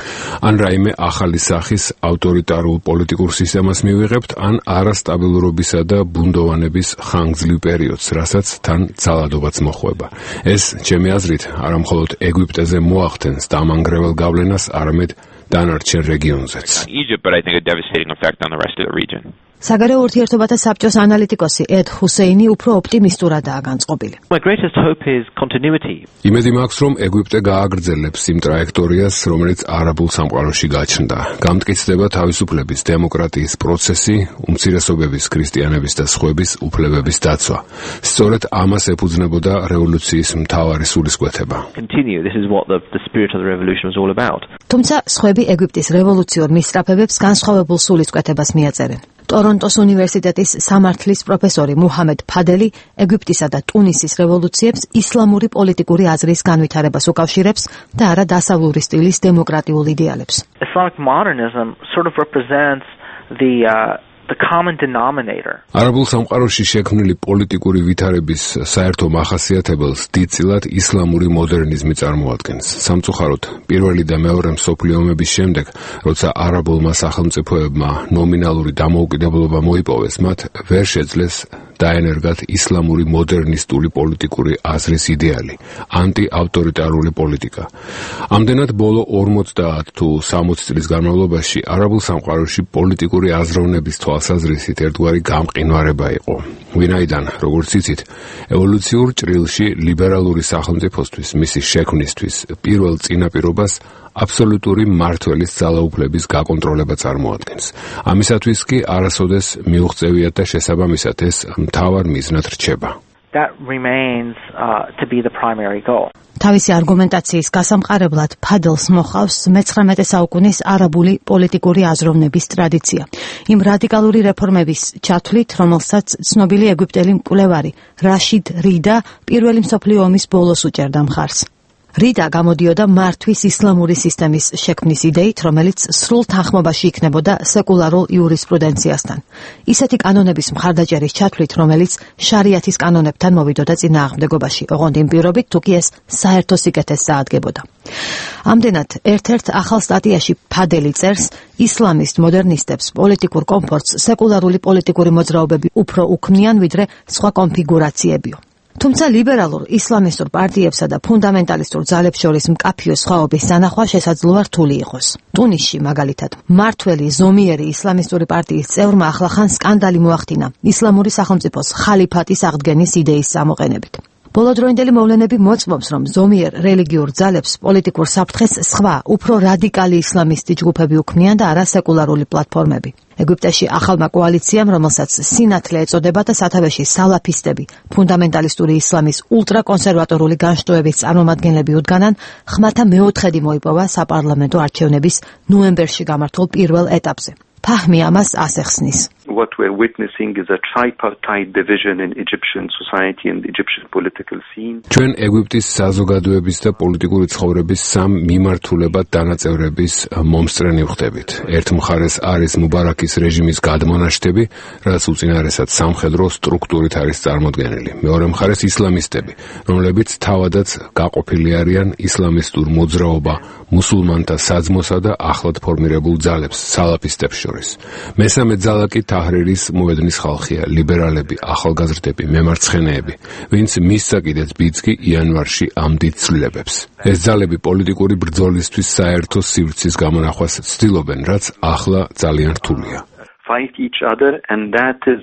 ან რაიმე ახალი სახის ავტორიტარულ პოლიტიკურ სისტემას მივიღებთ, ან არასტაბილურობისა და ბუნდოვანების ხანგრძლივ პერიოდს, რასაც თან ძალადობაც მოხვება. ეს, ჩემი აზრით, არა მხოლოდ ეგვიპტეზე მოახდენს დამანგრეველ გავლენას, არამედ დანარჩენ რეგიონზეც. Egypt, but I think a devastating effect on the rest of the region. საგარეო ურთიერთობათა საბჭოს ანალიტიკოსი ედ ჰუსეინი უფრო ოპტიმისტურადაა განწყობილი. My greatest hope is continuity. იმედი მაქვს, რომ ეგვიპტე გააგრძელებს იმ ტრაექტორიას, რომელიც არაბულ სამყაროში გაჩნდა. გამტკიცდება თავისუფლების, დემოკრატიის პროცესი, უმცირესობების, ქრისტიანების და სხვების უფლებების დაცვა. სწორედ ამას ეფუძნებოდა რევოლუციის მთავარი სულისკვეთება. Continue. This is what the, the spirit of the revolution was all about. თუმცა სხვები ეგვიპტის რევოლუციურ მისწრაფებებს განსხვავებულ სულისკვეთებას მიაწერენ. ტორონტოს უნივერსიტეტის სამართლის პროფესორი მუჰამედ ფადელი ეგვიპტისა და ტუნისის რევოლუციებს ისლამური პოლიტიკური აზრის განვითარებას უკავშირებს და არა დასავლური სტილის დემოკრატიულ იდეალებს. Islamic modernism sort of represents the uh, the common denominator. არაბულ სამყაროში შექმნილი პოლიტიკური ვითარების საერთო მახასიათებელს დიდწილად ისლამური მოდერნიზმი წარმოადგენს. სამწუხაროდ, პირველი და მეორე მსოფლიო ომების შემდეგ, როცა არაბულმა სახელმწიფოებმა ნომინალური დამოუკიდებლობა მოიპოვეს, მათ ვერ შეძლეს დაენერგათ ისლამური მოდერნისტული პოლიტიკური აზრის იდეალი, ანტიავტორიტარული პოლიტიკა. ამდენად ბოლო ორმოცდაათ თუ სამოცი წლის განმავლობაში არაბულ სამყაროში პოლიტიკური აზროვნების თვალსაზრისით ერთგვარი გამყინვარება იყო. ვინაიდან, როგორც იცით, ევოლუციურ ჭრილში ლიბერალური სახელმწიფოსთვის, მისი შექმნისთვის პირველ წინაპირობას აბსოლუტური მმართველის ძალაუფლების გაკონტროლება წარმოადგენს. ამისათვის კი არასოდეს მიუღწევიათ და შესაბამისად ეს მთავარ მიზნად რჩება. That remains uh, to be the primary goal. თავისი არგუმენტაციის გასამყარებლად ფადელს მოხავს მეცხრამეტე საუკუნის არაბული პოლიტიკური აზროვნების ტრადიცია. იმ რადიკალური რეფორმების ჩათვლით, რომელსაც ცნობილი ეგვიპტელი მკვლევარი რაშიდ რიდა პირველი მსოფლიო ომის ბოლოს უჭერდა მხარს. რიდა გამოდიოდა მართვის ისლამური სისტემის შექმნის იდეით, რომელიც სრულ თანხმობაში იქნებოდა სეკულარულ იურისპრუდენციასთან. ისეთი კანონების მხარდაჭერის ჩათვლით, რომელიც შარიათის კანონებთან მოვიდოდა წინააღმდეგობაში, ოღონდ იმ პირობით, თუ კი ეს საერთო სიკეთეს საადგებოდა. ამდენად, ერთ-ერთ ახალ სტატიაში ფადელი წერს, ისლამისტ მოდერნისტებს პოლიტიკურ კომფორტს სეკულარული პოლიტიკური მოძრაობები უფრო უქმნიან, ვიდრე სხვა კონფიგურაციებიო. თუმცა ლიბერალურ ისლამისტურ პარტიებსა და ფუნდამენტალისტურ ძალებს შორის მკაფიო სხვაობის დანახვა შესაძლოა რთული იყოს. ტუნისში, მაგალითად, მმართველი ზომიერი ისლამისტური პარტიის წევრმა ახლახან სკანდალი მოახდინა ისლამური სახელმწიფოს ხალიფატის აღდგენის იდეის გამოყენებით. ბოლოდროინდელი მოვლენები მოწმობს, რომ ზომიერ რელიგიურ ძალებს პოლიტიკურ საფრთხეს სხვა, უფრო რადიკალი ისლამისტი ჯგუფები უქმნიან და არა სეკულარული პლატფორმები. ეგვიპტეში ახალმა კოალიციამ, რომელსაც სინათლე ეწოდება და სათავეში სალაფისტები, ფუნდამენტალისტური ისლამის ულტრაკონსერვატორული განშტოების წარმომადგენლები უდგანან, ხმათა მეოთხედი მოიპოვა საპარლამენტო არჩევნების ნოემბერში გამართულ პირველ ეტაპზე. ფაჰმი ამას ასე ხსნის. What we're witnessing is a tripartite division in Egyptian society and the Egyptian political scene. ჩვენ ეგვიპტის საზოგადოების და პოლიტიკური ცხოვრების სამ მიმართულებად დანაწევრების მომსწრენი ვხდებით. ერთ მხარეს არის მუბარაკის რეჟიმის გადმონაშთები, რაც უწინარესად სამხედრო სტრუქტურით არის წარმოდგენილი. მეორე მხარეს ისლამისტები, რომლებიც თავადაც გაყოფილი არიან ისლამისტურ მოძრაობა, მუსულმანთა საძმოსა და ახლად ფორმირებულ ძალებს, სალაფისტებს შორის. მესამე ძალა კი ტაჰრირის მოედნის ხალხია, ლიბერალები, ახალგაზრდები, მემარცხენეები, ვინც მისცა კიდეც ბიძგი იანვარში ამ დიდ ცვლილებებს. ეს ძალები პოლიტიკური ბრძოლისთვის საერთო სივრცის გამონახვას ცდილობენ, რაც ახლა ძალიან რთულია. Fight each other and that is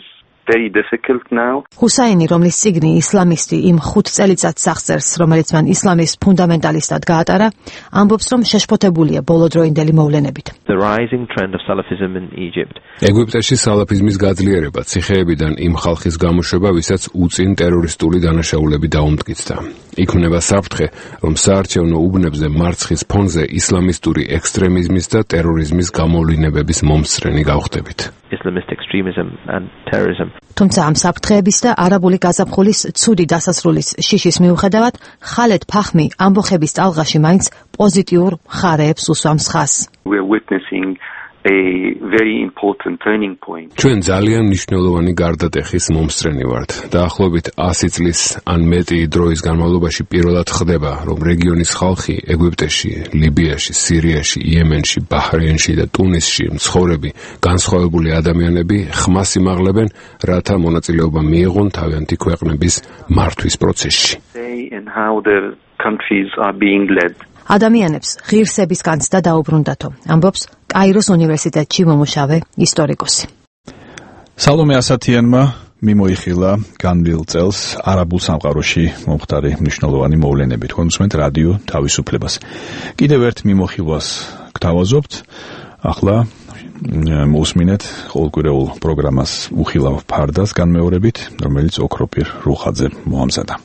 very difficult now. ჰუსაინი, რომლის წიგნი ისლამისტი იმ ხუთ წელიწადს აღწერს, რომელიც მან ისლამის ფუნდამენტალისტად გაატარა, ამბობს, რომ შეშფოთებულია ბოლოდროინდელი მოვლენებით. The rising trend of Salafism in Egypt. ეგვიპტეში სალაფიზმის გაძლიერება, ციხეებიდან იმ ხალხის გამოშვება, ვისაც უწინ ტერორისტული დანაშაულები დაუმტკიცდა. იქმნება საფრთხე, რომ საარჩევნო უბნებზე მარცხის ფონზე ისლამისტური ექსტრემიზმის და ტერორიზმის გამოვლინებების მომსწრენი გავხდებით. Islamist extremism and terrorism. თუმცა ამ საფრთხეების და არაბული გაზაფხულის ცუდი დასასრულის შიშის მიუხედავად, ხალედ ფახმი ამბოხების ტალღაში მაინც პოზიტიურ მხარეებს უსვამს ხაზს. We're witnessing a very important turning point. ჩვენ ძალიან მნიშვნელოვანი გარდატეხის მომსწრენი ვართ. დაახლოებით ასი წლის ან მეტი დროის განმავლობაში პირველად ხდება, რომ რეგიონის ხალხი ეგვიპტეში, ლიბიაში, სირიაში, იემენში, ბაჰრეინში და ტუნისში მცხოვრები განსხვავებული ადამიანები ხმას იმაღლებენ, რათა მონაწილეობა მიიღონ თავიანთი ქვეყნების მართვის პროცესში. And how their countries are being led. ადამიანებს ღირსების განცდა დაუბრუნდათო, ამბობს კაიროს უნივერსიტეტში მომუშავე ისტორიკოსი. სალომე ასათიანმა მიმოიხილა განვლილ წელს არაბულ სამყაროში მომხდარი მნიშვნელოვანი მოვლენები. თქვენ უსმენთ რადიო თავისუფლებას. კიდევ ერთ მიმოხილვას გთავაზობთ. ახლა მოусმინეთ ყოველკვირეულ პროგრამას უხილავ ფარდას განმეორებით, რომელიც ოქროპირ რუხაძე მოამზადა.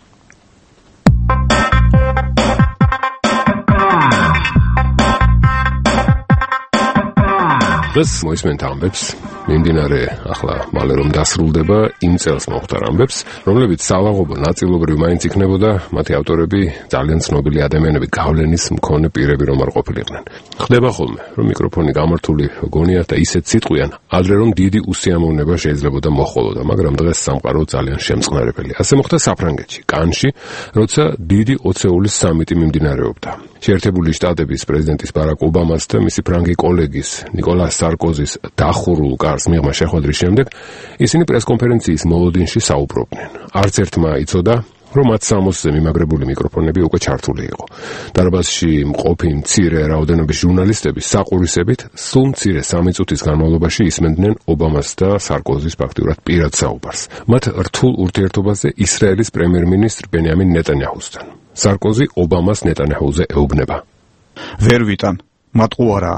დღეს მოისმენთ ამბებს, მიმდინარე ახლა მალე რომ დასრულდება იმ წელს მომხდარ ამბებს, რომლებიც სავაღობო ნაწილობრივ მაინც იქნებოდა, მათი ავტორები ძალიან ცნობილი ადამიანები, გავლენის მქონე პირები რომ არ ყოფილიყვნენ. ხდება ხოლმე, რომ მიკროფონი გამართული გონიათ და ისეთ სიტყვიან, ადრე რომ დიდი უსიამოვნება შეიძლებოდა მოხოლოდა, მაგრამ დღეს სამყარო ძალიან შემწყნარებელი. ასე მოხდა საფრანგეთში, კანში, როცა დიდი ოცეულის სამიტი მიმდინარეობდა. შეერთებული შტატების პრეზიდენტის ბარაკ ობამას და მისი ფრანგი კოლეგის ნიკოლას სარკოზის დახურულ კარს მიღმა შეხვედრის შემდეგ ისინი პრესკონფერენციის მოლოდინში საუბრობდნენ. არც ერთმა იცოდა, რომ მათ სამოცზე მიმაგრებული მიკროფონები უკვე ჩართული იყო. დარბაზში მყოფი მცირე რაოდენობის ჟურნალისტები საყურისებით სულ მცირე სამი წუთის განმავლობაში ისმენდნენ ობამას და სარკოზის ფაქტიურად პირად საუბარს. მათ რთულ ურთიერთობაზე ისრაელის პრემიერ-მინისტრ ბენიამინ ნეტანიაჰუსთან. სარკოზი ობამას ნეტანიაჰუზე ეუბნება. ვერ ვიტან, მატყუ არაა.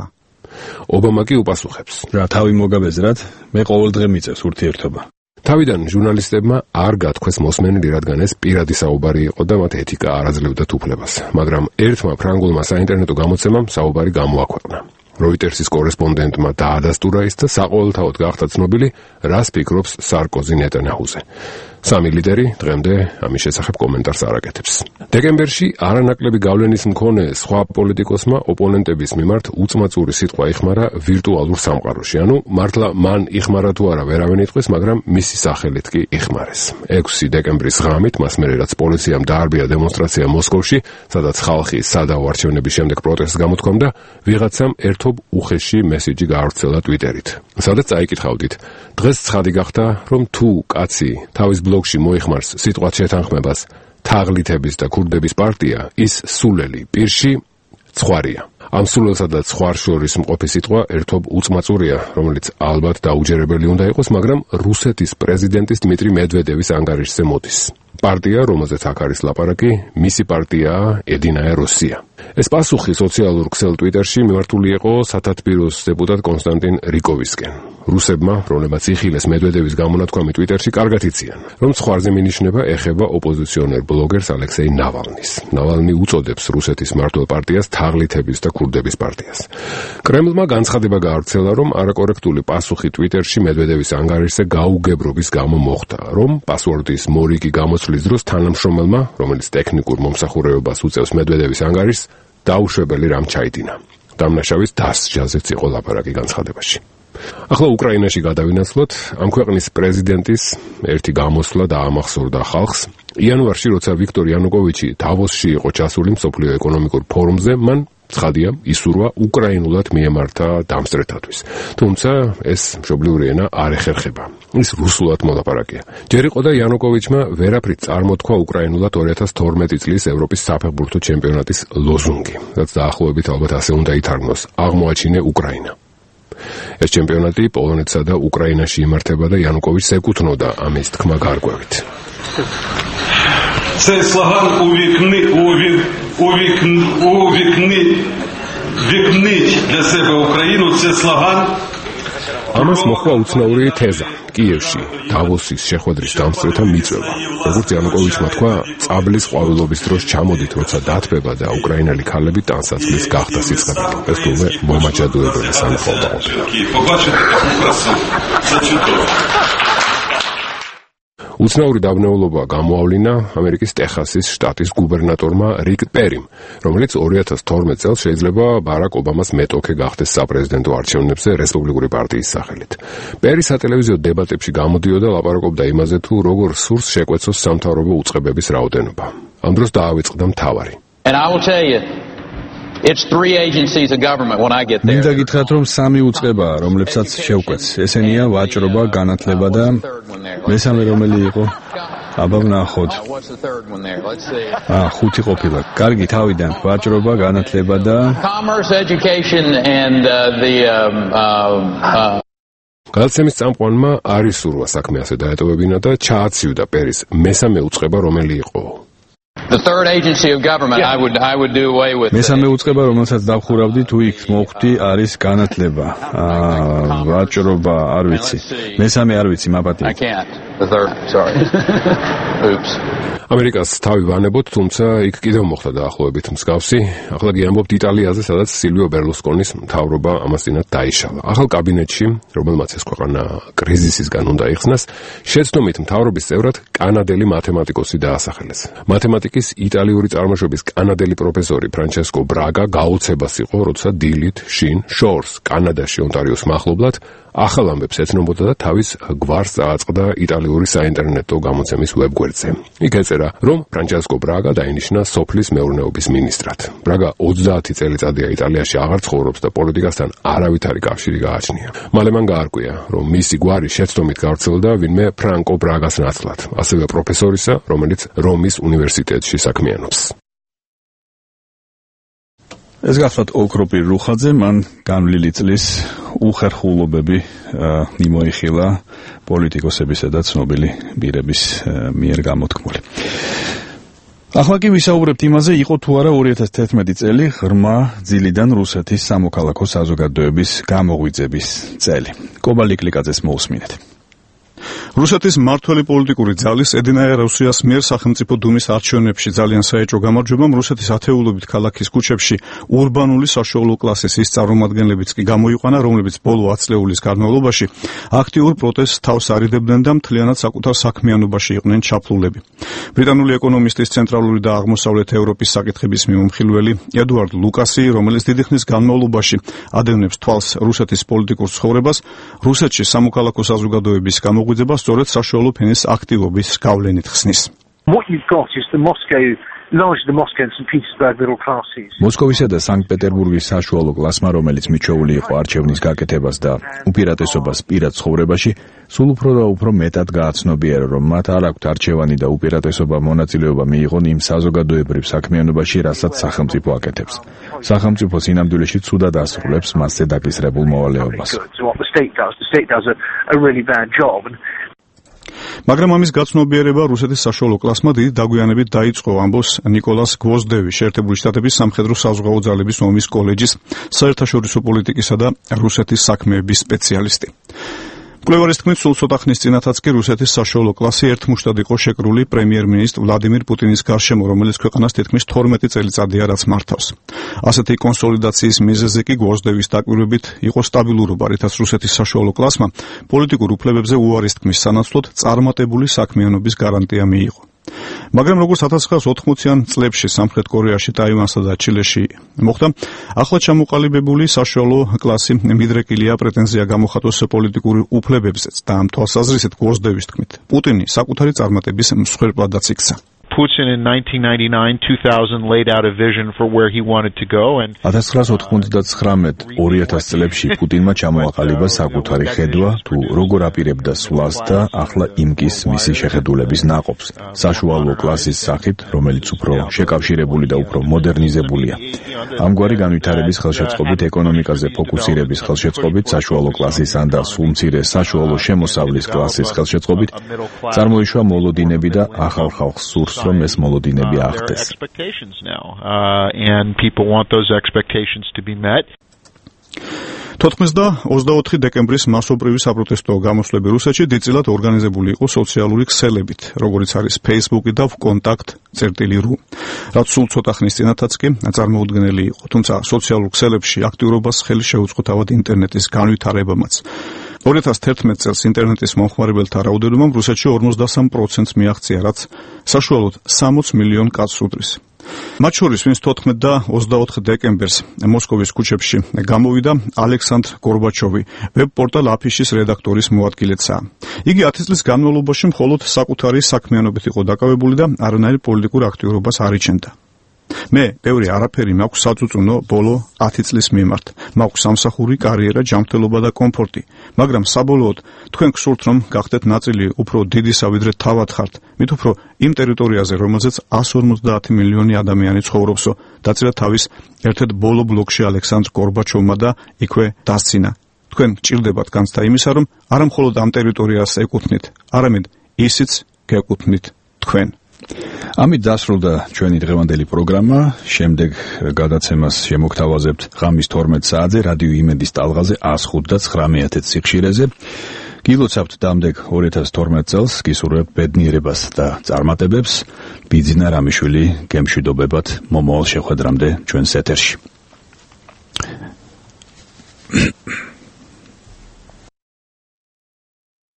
ობამა კი უპასუხებს. რა თავი მოგაბეზრათ, მე ყოველდღე მიწევს ურთიერთობა. თავიდან ჟურნალისტებმა არ გათქვეს მოსმენილი, რადგან ეს პირადი საუბარი იყო და მათ ეთიკა არ აძლევდათ უფლებას. მაგრამ ერთმა ფრანგულმა საინტერნეტო გამოცემამ საუბარი გამოაქვეყნა. როიტერსის კორესპონდენტმა დაადასტურა ის და საყოველთაოდ გახდა ცნობილი, რას ფიქრობს სარკოზი ნეტანიაჰუზე. სამი ლიდერი დღემდე ამის შესახებ კომენტარს არ აკეთებს. დეკემბერში არანაკლები გავლენის მქონე სხვა პოლიტიკოსმა ოპონენტების მიმართ უწმაწური სიტყვა იხმარა ვირტუალურ სამყაროში. ანუ მართლა მან იხმარა თუ არა ვერავინ იტყვის, მაგრამ მისი სახელით კი იხმარეს. ექვსი დეკემბრის ღამით მას მერე რაც პოლიციამ დაარბია დემონსტრაცია მოსკოვში, სადაც ხალხი სადავო არჩევნების შემდეგ პროტესტს გამოთქვამდა, ვიღაცამ ერთობ უხეში მესიჯი გაავრცელა ტვიტერით. სადაც წაიკითხავდით, დღეს ცხადი გახდა, რომ თუ კაცი თავის ბლოგში მოიხმარს სიტყვათ შეთანხმებას თაღლითების და ქურდების პარტია, ის სულელი პირში ცხვარია. ამ სულელსა და ცხვარ შორის მყოფი სიტყვა ერთობ უწმაწურია, რომელიც ალბათ დაუჯერებელი უნდა იყოს, მაგრამ რუსეთის პრეზიდენტის დიმიტრი მედვედევის ანგარიშზე მოდის. პარტია, რომელზეც აქ არის ლაპარაკი, მისი პარტიაა ედინაე როსია. ეს პასუხი სოციალურ ქსელ ტვიტერში მიმართული იყო სათათბიროს დეპუტატ კონსტანტინ რიკოვისკენ. რუსებმა, რომლებაც იხილეს მედვედევის გამონათქვამი ტვიტერში, კარგად იციან, რომ ცხვარზე მინიშნება ეხება ოპოზიციონერ ბლოგერს ალექსეი ნავალნის. ნავალნი უწოდებს რუსეთის მმართველ პარტიას თაღლითების და ქურდების პარტიას. კრემლმა განცხადება გაავრცელა, რომ არაკორექტული პასუხი ტვიტერში მედვედევის ანგარიშზე გაუგებრობის გამო მოხდა, რომ პასვორდის მორიგი გამოცვლის დროს თანამშრომელმა, რომელიც ტექნიკურ მომსახურეობას უწევს მედვედევის ანგარიშს, დაუშვებელი რამ ჩაიდინა. დამნაშავის დასჯაზეც იყო ლაპარაკი განცხადებაში. ახლა უკრაინაში გადავინაცვლოთ, ამ ქვეყნის პრეზიდენტის ერთი გამოსვლა დაამახსოვრდა ხალხს. იანვარში, როცა ვიქტორ იანუკოვიჩი დავოსში იყო ჩასული მსოფლიო ეკონომიკურ ფორუმზე, მან ცხადია ისურვა უკრაინულად მიემართა დამსწრეთათვის. თუმცა ეს მშობლიური ენა არ ეხერხება. ის რუსულად მოლაპარაკია. ჯერ იყო და იანუკოვიჩმა ვერაფრით წარმოთქვა უკრაინულად ორი ათას თორმეტი წლის ევროპის საფეხბურთო ჩემპიონატის ლოზუნგი, რაც დაახლოებით ალბათ ასე უნდა ითარგმნოს: აღმოაჩინე უკრაინა. ეს ჩემპიონატი პოლონეთსა და უკრაინაში იმართება და იანუკოვიჩს ეკუთვნოდა ამის თქმა გარკვევით. Цей слоган увікни, увік, увікни, увікни, вікнить для себе Україну, це слоган. ამას მოხდა უცნაური თეზა კიევში დავოსის შეხვედრის დამსწრეთა მიწვევა. როგორც იანუკოვიჩმა თქვა, წაბლის ყვავილობის დროს ჩამოდით, როცა დათბება და უკრაინელი ქალები ტანსაცმლის გახდა სიცხებელი. ეს თუმე მომაჯადოებელი სანახაობა ყოფილა. უცნაური დავნეულობა გამოავლინა ამერიკის ტეხასის შტატის გუბერნატორმა რიკ პერიმ, რომელიც ორი ათას თორმეტ წელს შეიძლება ბარაკ ობამას მეტოქე გახდეს საპრეზიდენტო არჩევნებზე რესპუბლიკური პარტიის სახელით. პერი სატელევიზიო დებატებში გამოდიოდა, ლაპარაკობდა იმაზე, თუ როგორ სურს შეკვეცოს სამთავრობო უწყებების რაოდენობა. ამ დროს დაავიწყდა მთავარი. And I will tell you, it's three agencies of government when I get there. მინდა გითხრათ, რომ სამი უწყებაა, რომლებსაც შევკვეც. ესენია ვაჭრობა, განათლება და მესამე რომელი იყო? აბა ვნახოთ. აა, ხუთი ყოფილა. კარგი, თავიდან ვაჭრობა, განათლება და Commerce, education and uh, the um uh, uh გადაცემის წამყვანმა არის სურვა საქმე ასე დაეტოვებინა და ჩააციუდა პერის მესამე უწყება რომელი იყო. The third agency of government I would I would do away with. მესამე უწყება, რომელსაც დავხურავდი, თუ იქ მოხვდი, არის განათლება. აა, ვაჭრობა, არ ვიცი. მესამე არ ვიცი, მაპატია. I can't. The third, sorry. Oops. ამერიკას თავი ვანებოთ, თუმცა იქ კიდევ მოხდა დაახლოებით მსგავსი. ახლა გიამბობთ იტალიაზე, სადაც სილვიო ბერლუსკონის მთავრობა ამასთანავე დაიშალა. ახალ კაბინეტში, რომელმაც ეს ქვეყანა კრიზისისგან უნდა იხსნას, შეცდომით მთავრობის წევრად კანადელი მათემატიკოსი დაასახელეს. მათემატიკის იტალიური წარმოშობის კანადელი პროფესორი ფრანჩესკო ბრაგა გაუცებას იყო, როცა დილით შინ შორს კანადაში ონტარიოს მახლობლად ახალ ამბებს ეცნობოდა და თავის გვარს წააწყდა იტალიური საინტერნეტო გამოცემის ვებგვერდზე. იქ ეწერა, რომ ფრანჩესკო ბრაგა დაინიშნა სოფლის მეურნეობის მინისტრად. ბრაგა ოცდაათი წელიწადია იტალიაში აღარ ცხოვრობს და პოლიტიკასთან არავითარი კავშირი გააჩნია. მალე მან გაარკვია, რომ მისი გვარი შეცდომით გავრცელდა ვინმე ფრანკო ბრაგას ნაცვლად, ასევე პროფესორისა, რომელიც რომის უნივერსიტეტში საქმიანობს. ეს გახლავთ ოქროპირ რუხაძე, მან განვლილი წლის უხერხულობები იმოიხილა პოლიტიკოსებისა და ცნობილი პირების მიერ გამოთქმული. ახლა კი ვისაუბრებთ იმაზე, იყო თუ არა ორი ათას თერთმეტი წელი ღრმა ძილიდან რუსეთის სამოქალაქო საზოგადოების გამოღვიძების წელი. კობალი კლიკაძეს მოусმინეთ. რუსეთის მმართველი პოლიტიკური ძალის ედინაია რუსიას მიერ სახელმწიფო დუმის არჩევნებში ძალიან საეჭვო გამარჯვებამ რუსეთის ათეულობით ქალაქის ქუჩებში ურბანული საშუალო კლასის ის წარმომადგენლებიც კი გამოიყვანა, რომლებიც ბოლო ათი წლეულის განმავლობაში აქტიურ პროტესტს თავს არიდებდნენ და მთლიანად საკუთარ საქმიანობაში იყვნენ ჩაფლულები. ბრიტანული ეკონომისტის ცენტრალური და აღმოსავლეთ ევროპის საკითხების მიმომხილველი ედუარდ ლუკასი, რომელიც დიდი ხნის განმავლობაში ადევნებს თვალს რუსეთის პოლიტიკურ ცხოვრებას, რუსეთში სამოქალაქო საზოგადოების გამოღვიძება სწორედ საშუალო ფენის აქტივობის გავლენით ხსნის. What you've got is the Moscow, largely the Moscow and Saint Petersburg middle classes. მოსკოვისა და სანქტ-პეტერბურგის საშუალო კლასმა, რომელიც მიჩვეული იყო არჩევნის გაკეთებას და უპირატესობას პირად ცხოვრებაში, სულ უფრო და უფრო მეტად გააცნობიერა, რომ მათ არ აქვთ არჩევანი და უპირატესობა მონაწილეობა მიიღონ იმ საზოგადოებრივ საქმიანობაში, რასაც სახელმწიფო აკეთებს. სახელმწიფო სინამდვილეში ცუდად ასრულებს მასზე დაკისრებულ მოვალეობას. მაგრამ ამის გაცნობიერება რუსეთის საშუალო კლასმა დიდი დაგვიანებით დაიწყო, ამბობს ნიკოლას გვოზდევი, შეერთებული შტატების სამხედრო საზღვაო ძალების ომის კოლეჯის საერთაშორისო პოლიტიკისა და რუსეთის საქმეების სპეციალისტი. მკვლევარის თქმით, სულ ცოტა ხნის წინათაც კი რუსეთის საშუალო კლასი ერთმუშტად იყო შეკრული პრემიერ-მინისტრ ვლადიმირ პუტინის გარშემო, რომელიც ქვეყანას თითქმის თორმეტი წელიწადია რაც მართავს. ასეთი კონსოლიდაციის მიზეზი კი გვოზდევის დაკვირვებით იყო სტაბილურობა, რითაც რუსეთის საშუალო კლასმა პოლიტიკურ უფლებებზე უარის თქმის სანაცვლოდ წარმატებული საქმიანობის გარანტია მიიღო. მაგრამ როგორც ათას ცხრაას ოთხმოციან წლებში სამხრეთ კორეაში, ტაივანსა და ჩილეში მოხდა, ახლა ჩამოყალიბებული საშუალო კლასი მიდრეკილია პრეტენზია გამოხატოს პოლიტიკური უფლებებზეც და ამ თვალსაზრისით გვოზდევის თქმით, პუტინი საკუთარი წარმატების მსხვერპლადაც იქცა. Putin in nineteen ninety-nine two thousand laid out a vision for where he wanted to go and ათას ცხრაას ოთხმოცდათხრამეტ ორი ათას წლებში პუტინმა ჩამოაყალიბა საკუთარი ხედვა თუ როგორ აპირებდა სვლას და ახლა იმკის მისი შეხედულების ნაყოფს საშუალო კლასის სახით, რომელიც უფრო შეკავშირებული და უფრო მოდერნიზებულია. ამგვარი განვითარების ხელშეწყობით, ეკონომიკაზე ფოკუსირების ხელშეწყობით, საშუალო კლასის ან და სულ მცირე საშუალო შემოსავლის კლასის ხელშეწყობით წარმოიშვა მოლოდინები და ახალ ხალხს სურს, რომ ეს მოლოდინები ახდეს. and people want those expectations to be met. თოთხმეტ და ოცდაოთხი დეკემბრის მასობრივი საპროტესტო გამოსვლები რუსეთში დიდწილად ორგანიზებული იყო სოციალური ქსელებით, როგორიც არის Facebook და Vkontakte.ru, რაც სულ ცოტა ხნის წინათაც კი წარმოუდგენელი იყო, თუმცა სოციალურ ქსელებში აქტიურობას ხელი შეუწყო თავად ინტერნეტის განვითარებამაც. ორი ათას თერთმეტ წელს ინტერნეტის მომხმარებელთა რაოდენობამ რუსეთში ორმოცდასამ პროცენტს მიაღწია, რაც საშუალოდ სამოც მილიონ კაცს უდრის. მათ შორის, ვინც თოთხმეტ და ოცდაოთხ დეკემბერს მოსკოვის ქუჩებში გამოვიდა, ალექსანდრ გორბაჩოვი, ვებ-პორტალ აფიშის რედაქტორის მოადგილეცაა. იგი ათი წლის განმავლობაში მხოლოდ საკუთარი საქმიანობით იყო დაკავებული და არანაირ პოლიტიკურ აქტიურობას არ იჩენდა. მე ბევრი არაფერი მაქვს საწუწუნო ბოლო ათი წლის მიმართ. მაქვს სამსახური, კარიერა, ჯანმრთელობა და კომფორტი, მაგრამ საბოლოოდ თქვენ გსურთ, რომ გახდეთ ნაწილი უფრო დიდისა, ვიდრე თავად ხართ, მით უფრო იმ ტერიტორიაზე, რომელზეც εκατს ორმოცდაათი მილიონი ადამიანი ცხოვრობსო, დაწერა თავის ერთ-ერთ ბოლო ბლოგში ალექსანდრ გორბაჩოვმა და იქვე დასცინა. თქვენ გჭირდებათ განცდა იმისა, რომ არა მხოლოდ ამ ტერიტორიას ეკუთვნით, არამედ ისიც გეკუთვნით თქვენ. ამით დასრულდა ჩვენი დღევანდელი პროგრამა. შემდეგ გადაცემას შემოგთავაზებთ ღამის თორმეტ საათზე რადიო იმედის ტალღაზე εκατს ხუთი და ცხრამეტ სიხშირეზე. გილოცავთ დამდეგ ორი ათას თორმეტ წელს, გისურვებთ ბედნიერებას და წარმატებებს. ბიძინა რამიშვილი, გემშვიდობებად მომავალ შეხვედრამდე ჩვენს ეთერში.